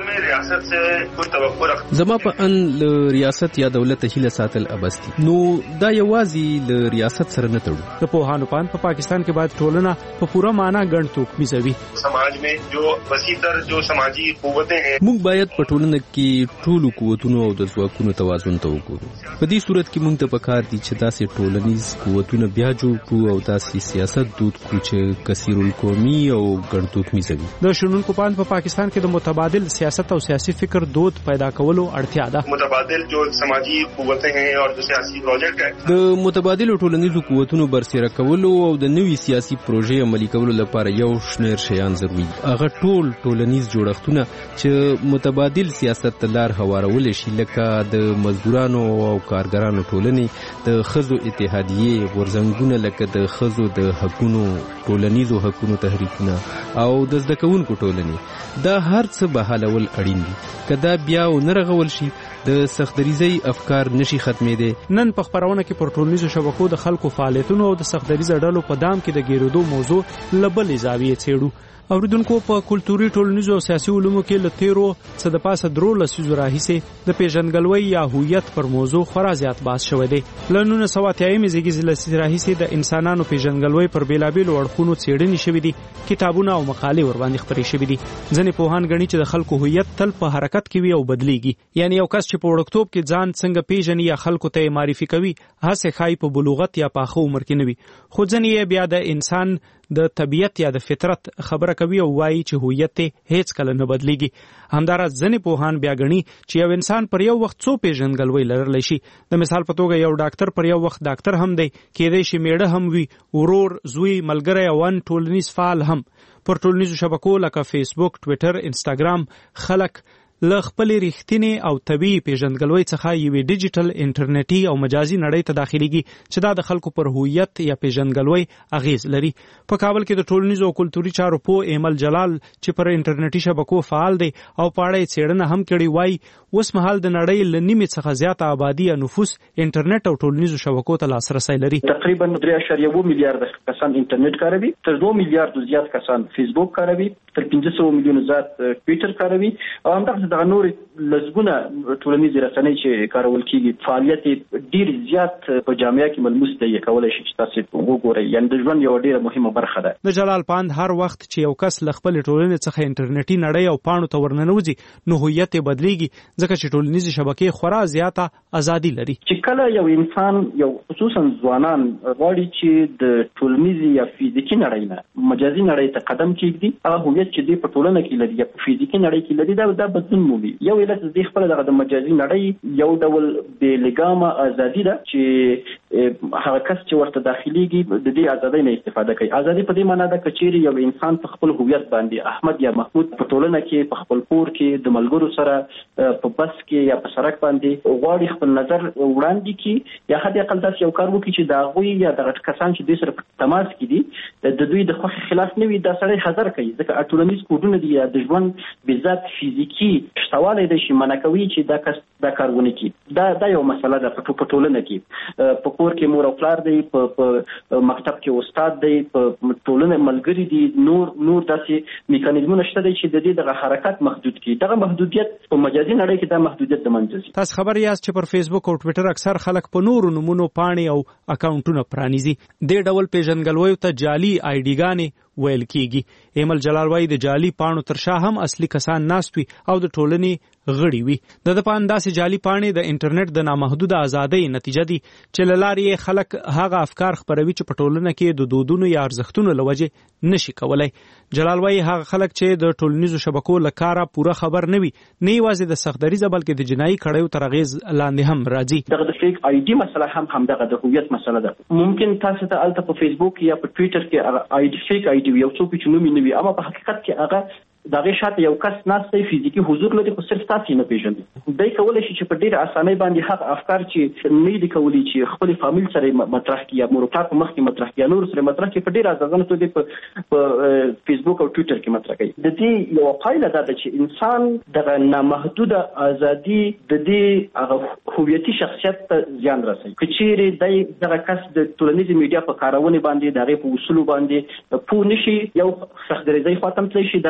रियासत से कोई तवक्को रख زما په ان ل ریاست یا دولت هیله ساتل ابستی نو دا یوازې ل ریاست سره نه تړو د پوهانو پان په پاکستان کې باید ټولنه په پوره معنا ګڼ توک میزوي समाज में जो वसी तर जो समाजी قوتیں हैं موږ باید په ټولنه کې ټولو قوتونو او د ځواکونو توازن ته وګورو په دې صورت کې موږ ته پکار دي چې داسې ټولنیز قوتونه بیا جوړ کړو او داسې سیاست دود کړو چې کثیر القومي او ګڼ توک میزوي د شنونکو پان په پاکستان کې د متبادل سیاست او سیاسي فکر دود پیدا کولو اړتیا ده متبادل جو سماجی قوتیں ہیں اور جو سیاسی پروجیکټ ہے د متبادل ټولنیزو قوتونو برسېره کولو او د نوي سیاسي پروژې عملي کولو لپاره یو شمېر شیان ضروري هغه ټول ټولنیز جوړښتونه چې متبادل سیاست ته لار هوارولی شي لکه د مزدورانو او کارګرانو ټولنې د ښځو اتحادیې غورځنګونه لکه د ښځو د حقونو ټولنیزو حقونو تحریکونه او د زده کوونکو ټولنې دا هر څه بحالول اړین دي که دا بیا ونه رغول شي د سختدریزۍ افکار نشي ختمېدی نن په خپرونه کې پر ټولنیزو شبکو د خلکو فعالیتونو او د سختدریزه ډلو په دام کې د ګیرودو موضوع لبلې زاویې څېړو اوریدونکو په کلتوري ټولنیزو او سیاسي علومو کې له تیرو څه د پاسه درو لسیزو راهیسې د پیژندګلوۍ یا هویت پر موضوع خورا زیات بحث شوی دی له نولس سوه اتیایمې زېږدیزې لسیزې راهیسې د انسانانو پیژندګلوۍ پر بېلابېلو اړخونو څېړنې شوي دي کتابونه او مقالې ورباندې خپرې شوي دي ځینې پوهان ګڼي چې د خلکو هویت تل په حرکت کې وي او بدلیږي یعنی یو کس چې په وړکتوب کې ځان څنګه پیژني یا خلکو ته یې معرفي کوي هسې ښایي په بلوغت یا پاخه عمر کې نه وي خو ځینې یې بیا د انسان د طبیعت یا د فطرت خبره کوي او وایي چې هویت یې هیڅ کله نه بدلیږي همداراز ځینې پوهان بیا ګڼي چې یو انسان پر یو وخت څو پیژندګلوۍ لرلی شي د مثال په توګه یو ډاکټر پر یو وخت ډاکټر هم دی کېدای شي میړه هم وي ورور زوی ملګری او ان ټولنیز فعال هم پر ټولنیزو شبکو لکه فیسبوک ټویټر انسټاګرام خلک له خپلې رښتینې او طبیعي پیژندګلوۍ څخه یوې ډیجیټل انټرنیټي او مجازي نړۍ ته داخليږي چې دا د خلکو پر هویت یا پیژندګلوۍ اغیز لري په کابل کې د ټولنیزو او کلتوري چارو پوه ایمل جلال چې پر انټرنیټي شبکو فعال دی او په اړه یې څېړنه هم کړې وایي اوس مهال د نړۍ له نیمې څخه زیاته آبادي یا نفوس انټرنیټ او ټولنیزو شبکو ته لاسرسی لري تقریبا درې اعشاریه اووه میلیارده کسان انټرنیټ کاروي تر دوه میلیارډو زیات کسان فیسبوک کاروي تر پنځه سوه میلیونو زیات ټویټر کاروي او همدغسې دغه نورې لسګونه ټولنیزې رسنۍ چې کارول کېږي فعالیت یې ډېر زیات په جامعه کې ملموس دی کولی شي چې تاسې وګورئ یعنې د ژوند یوه ډېره مهمه برخه ده د جلال پاند هر وخت چې یو کس له خپلې ټولنې څخه انټرنیټي نړۍ او پاڼو ته ورننوځي نو هویت یې بدلیږي ځکه چې ټولنیزې شبکې خورا زیاته ازادي لري چې کله یو انسان یو خصوصا ځوانان غواړي چې د ټولنیزې یا فزیکي نړۍ نه مجازي نړۍ ته قدم کېږدي هغه هویت چې دوی په ټولنه کې لري یا په فزیکي نړۍ کې لري دا دا بدلون مومي یو علت دوی خپله دغه د مجازي نړۍ یو ډول بې لګامه ازادي ده چې هغه کس چې ورته داخليږي د دې ازادۍ نه استفاده کوي ازادي په دې معنی ده چې چیرې یو انسان په خپل هویت باندې احمد یا محمود په ټولنه کې په خپل کور کې د ملګرو سره په بس کې یا په سړک باندې غواړي خپل نظر وړاندې کړي یا حتی اقل داسې یو کار وکړي چې د هغوی یا دغه کسان چې دوی سره په تماس کې دي د دوی د خوښې خلاف نه وي دا سړی حذر کوي ځکه ټولنیز کوډونه دي یا د ژوند بذات فزیکي شتوالی دی چې منع کوي چې دا کس دا کار ونه کړي دا دا یو مسله ده په ټولنه کې په کور کې مور او پلار دی په مکتب کې استاد دی په ټولنه ملګري دي نور نور داسې میکانیزمونه شته دي چې د دې دغه حرکت محدود کړي دغه محدودیت په مجازي نړۍ کې دا محدودیت د منځ ځي تاسو خبر یاست چې پر فیسبوک او ټویټر اکثر خلک په نورو نمونو پاڼې او اکاونټونه پرانیزي د ډول پیژنګلوۍ ته جعلي آی ډي ګانې ویل کیږي ایمل جلال وایي د جعلي پاڼو تر شا هم اصلي کسان ناست وي او د ټولنې غړي وي د د پاند داسې جعلي پاڼې د انټرنیټ د نامحدوده ازادۍ نتیجه دي چې له لارې خلک هغه افکار خپروي چې په ټولنه کې د دودونو یا ارزښتونو له وجې نشي کولی جلال وایي هغه خلک چې د ټولنیزو شبکو له کاره پوره خبر نه وي نه یوازې د سختدریزه بلکې د جنایي کړیو تر اغېز لاندې هم راځي دغه د فیک آی ډي مسله هم همدغه د هویت مسله ده ممکن تاسو ته الته په فیسبوک یا په ټویټر کې آی ډي فیک آی ډي یو څوک چې نوم یې نه وي اما په حقیقت کې هغه دغه شاته یو کس ناست دی فزیکي حضور لري خو صرف تاسو نه پیژنئ دی کولی شي چې په ډېره اسانۍ باندې هغه افکار چې نه دي کولی چې خپل فامیل سره مطرح کړي یا مور او پلار په مخ کې مطرح کړي یا نور سره مطرح کړي په ډېره ازادانه توګه په فیسبوک او ټویټر کې مطرح کوي د دې یو پایله دا ده چې انسان دغه نامحدوده ازادي د دې هغه هویتي شخصیت ته زیان رسوي که چیرې دی دغه کس د ټولنیزې میډیا په کارونې باندې د هغې په اصولو باندې پوه نه شي یو سختدریځۍ خوا ته هم تللی شي دا د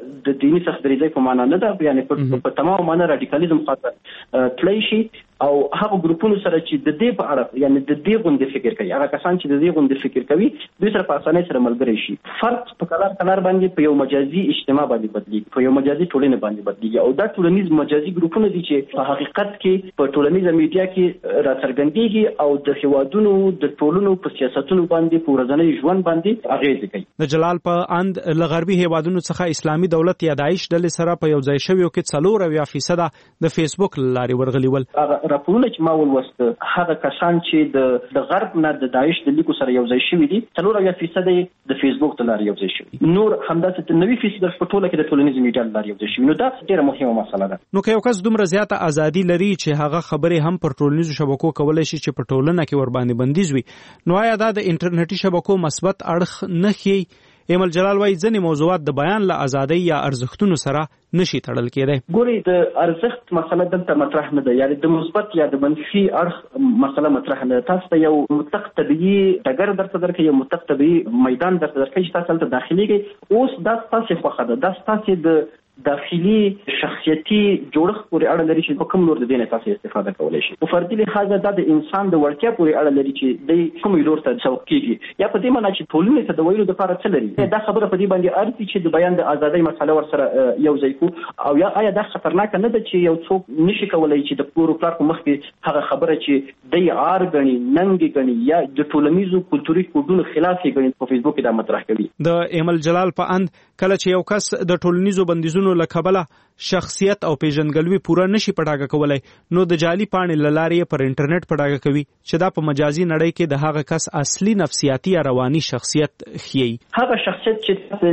د دینی سختدریزۍ په معنا نه ده، یعنی په تمام معنا رادیکالیزم خاطر تللی شي او هغه ګروپونو سره چې د دې په اړه یعنی د دې غونډې فکر کوي، هغه کسان چې د دې غونډې فکر کوي دوی سره په اسانۍ سره ملګری شي. فرد په کلار کلار باندې په یو مجازي اجتماع باندې بدلیږي، په یو مجازي ټولنه باندې بدلیږي او دا ټولنیز مجازي ګروپونه دي چې په حقیقت کې په ټولنیزه میډیا کې راڅرګندېږي او د هیوادونو د ټولنو په سیاستونو باندې په ورځني ژوند باندې اغیز کوي. د جلال په اند له غربي هیوادونو څخه اسلامي دولت یا داعش ډلې سره په یو ځای شویو کې څلور اویا فیصد د فیسبوک لارې ورغلي ول. راپورونه چې ما ولوست هغه کسان چې د د غرب نه د داعش د لیکو سره یو ځای شوي دي څلور اویا فیصد د فیسبوک د لارې یو ځای شوي، نور همداسې نوي فیصد په ټوله کې د ټولنیزې میډیا د لارې یو ځای شوي. نو دا ډېره مهمه مسله ده. نو که یو کس دومره زیاته ازادي لري چې هغه خبرې هم پر ټولنیزو شبکو کولی شي چې په ټولنه کې ور باندې بندیز وي، نو آیا دا د انټرنیټي شبکو مثبت اړخ نه ښیي؟ ایمل جلال وايي ځینې موضوعات د بیان له ازادۍ یا ارزښتونو سره نشي تړل کېدای. ګوري د ارزښت مسله دلته مطرح نه ده، یعنی د مثبت یا د منفي اړخ مسله مطرح نه ده. تاسو ته یو مطلق طبيعي ډګر درته درکړي، یو مطلق طبيعي میدان درته درکړي چې تاسو ته داخليږئ. اوس دا تاسو خوښه ده، دا تاسو د داخلي شخصیتي جوړښت پورې اړه لري چې په کوم لور د دې نه تاسو استفاده کولای شئ. په فردي لحاظ دا د انسان د وړتیا پورې اړه لري چې د کوم لور ته سوق کیږي، یا په دې معنی چې ټولنې ته د ویلو لپاره څه لري. دا خبره په دې باندې ارتي چې د بیان د ازادۍ مسله ورسره یو ځای کو، او یا آیا دا خطرناک نه ده چې یو څوک نشي کولای چې د پورو پلار په مخ کې هغه خبره چې د عار غني ننګ غني یا د ټولنیزو کلتوري کوډونو خلاف غني په فیسبوک کې دا مطرح کوي. د ایمل جلال په اند کله چې یو کس د ټولنیزو بندیزونو لکبله شخصیت او پیژنګلوي پوره نشي پټاګه کولای، نو د جعلي پاڼې لارې پر انټرنیټ پټاګه کوي چې دا په مجازي نړۍ کې د هغه کس اصلي نفسیاتي یا رواني شخصیت ښیي. هغه شخصیت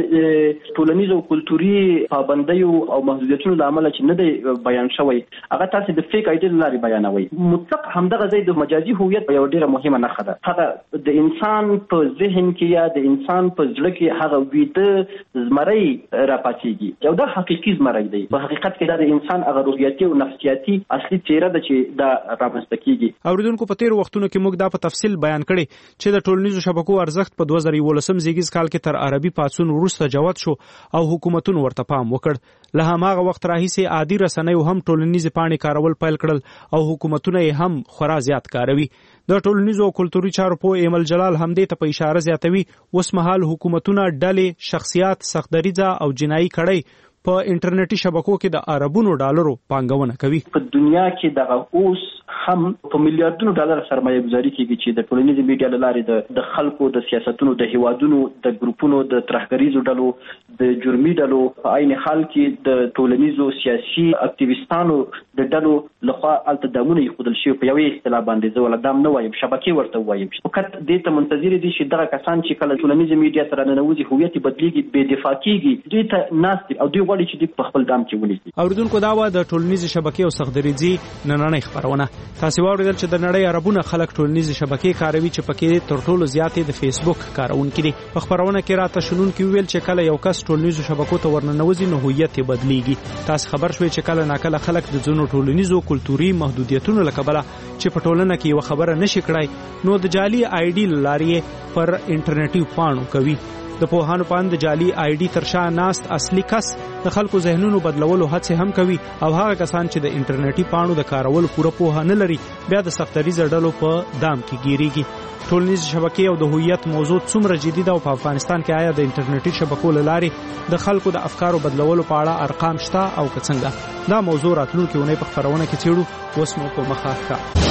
چې ټولنیزو کلتوري پابندیو او محدودیتونو له امله چې نه دی بیان شوی، هغه تاسو د فیک آیډي لارې بیانوي. مطلق همدغه ځای د مجازي هویت یو ډیره مهمه نښه ده. هغه د انسان په ذهن کې یا د انسان په زړه کې هغه ویده زمری راپاتېږي، یو دا حقیقي زمری دی. په حقیقت کې دا د انسان هغه روحیاتي او نفسیاتي اصلي څیره ده چې دا رامنځته کیږي. اوریدونکو په تیرو وختونو کې موږ دا په تفصیل بیان کړی چې د ټولنیزو شبکو ارزښت په دوه زره یولسم زیږیز کال کې تر عربي پاڅون وروسته جوت شو او حکومتونو ورته پام وکړ. له هماغه وخت راهیسې عادي رسنیو هم ټولنیزې پاڼې کارول پیل کړل او حکومتونه یې هم خورا زیات کاروي. د ټولنیزو او کلتوري چارو په ایمل جلال همدې ته په اشاره زیاتوي اوس مهال حکومتونه ډلې شخصیات سختدریزه او جنایي کړۍ په انټرنیټي شبکو کې د اربونو ډالرو پانګونه کوي. په دنیا کې د اوس هم په میلیارډونو ډالر سرمایه گذاري کیږي چې د ټولنیزې میډیا له لارې د خلکو د سیاستونو د هیوادونو د ګروپونو د ترهګریزو ډلو د جرمي ډلو په عین حال کې د ټولنیزو سیاسي اکټیویستانو د ډلو لخوا الته دامونه یې شي په یوې اصطلاح باندې زه ولا دام نه وایم، شبکې ورته وایم. فقط دې ته منتظر دي چې دغه کسان چې کله ټولنیزې میډیا سره ننوځي هویت بدلیږي، بې دفاع کیږي، دوی ته ناست او دوی غواړي چې دوی په خپل دام کې ونیسي. اوریدونکو دا و د ټولنیزې شبکې او سختدریزي نننۍ خبرونه. تاسو واوریدل چې د نړۍ عربونه خلک ټولنیزې شبکې کاروي چې پکې تر ټولو زیاتې د فیسبوک کارونکي دي. په خبرونه کې راته شنونکي ویل چې کله یو کس ټولنیزو شبکو ته ورننوځي نو هویت یې بدلیږي. تاسو خبر شوي چې کله ناکله خلک د ځینو ټولنیزو کلتوري محدودیتونو له کبله چې په ټولنه کې یو خبره نشي کړای نو د جعلي آی ډي لارې پر انټرنیټي پاڼو کوي. د پوهانو پاند جعلي آی ډي ترشا ناست اصلي کس د خلکو ذهنونو بدلولو هڅه هم کوي او هغه کسان چې د انټرنیټي پاڼو د کارولو پوره پوهه نه لري بیا د سختدریزه ډلو په دام کې ګیریږي. ټولنیز شبکې او د هویت موضوع څومره جدي ده او په افغانستان کې آیا د انټرنیټي شبکو له لارې د خلکو د افکارو بدلولو په اړه ارقام شته او که څنګه؟ دا موضوع راتلونکي اونۍ په خبرونه کې څېړو. اوس مو په مخه ښه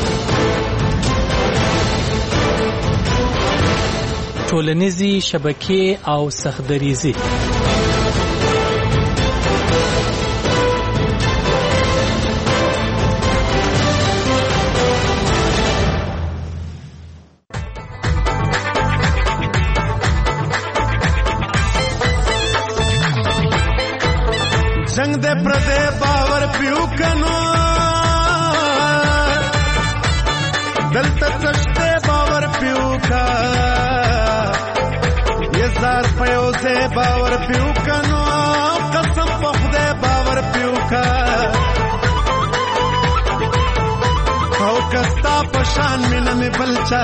ټولنیزې شبکې او سختدریزي. जंग दे प्रदे बावर पियो कनो दल तचते बावर पियो का ये जार पयो से बावर पियो कनो कसम पखदे बावर पियो का हो कस्ता पशान में न में बलचा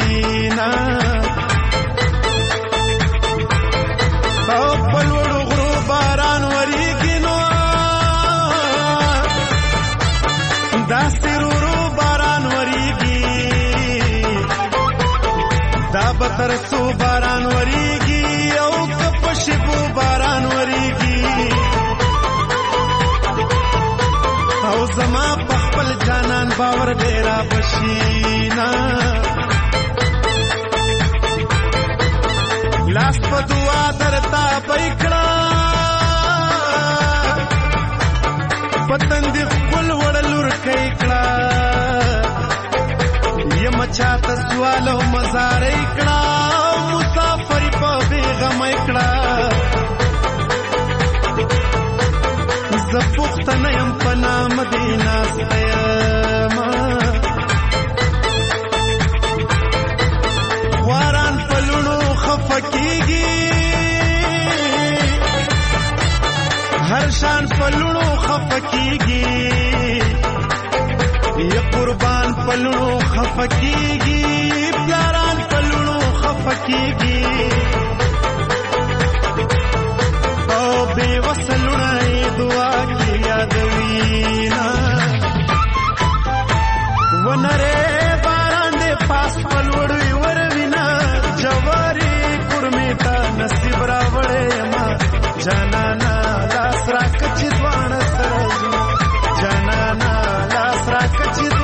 सरवीना हो पलवड़ो دا سرورو باران وریږي دا بتر سو باران وریږي او کپشبو باران وریږي او زما په خپل جانان باور ډیرا بشینا لاس په دعا درتا پېکړه پتن دی خپل وړلور کېکړه یم چاته سوال او مزار کړه مسافر په بیغم کړه زپختنه يم پنا مدینه ستما واران پلونو خفکیږي هر شان پلونو خفکیږي یا قربان پلونو خفکیږي پیاران پلونو خفکیږي او بے وصلونه دعا کی یادوینا ونره باران دے پاس پلوڑوی وروینا جواری کرمیتا نصیب راوڑے ما جانانا لاس را کچی دوان سرزو جانانا لاس را کچی دوان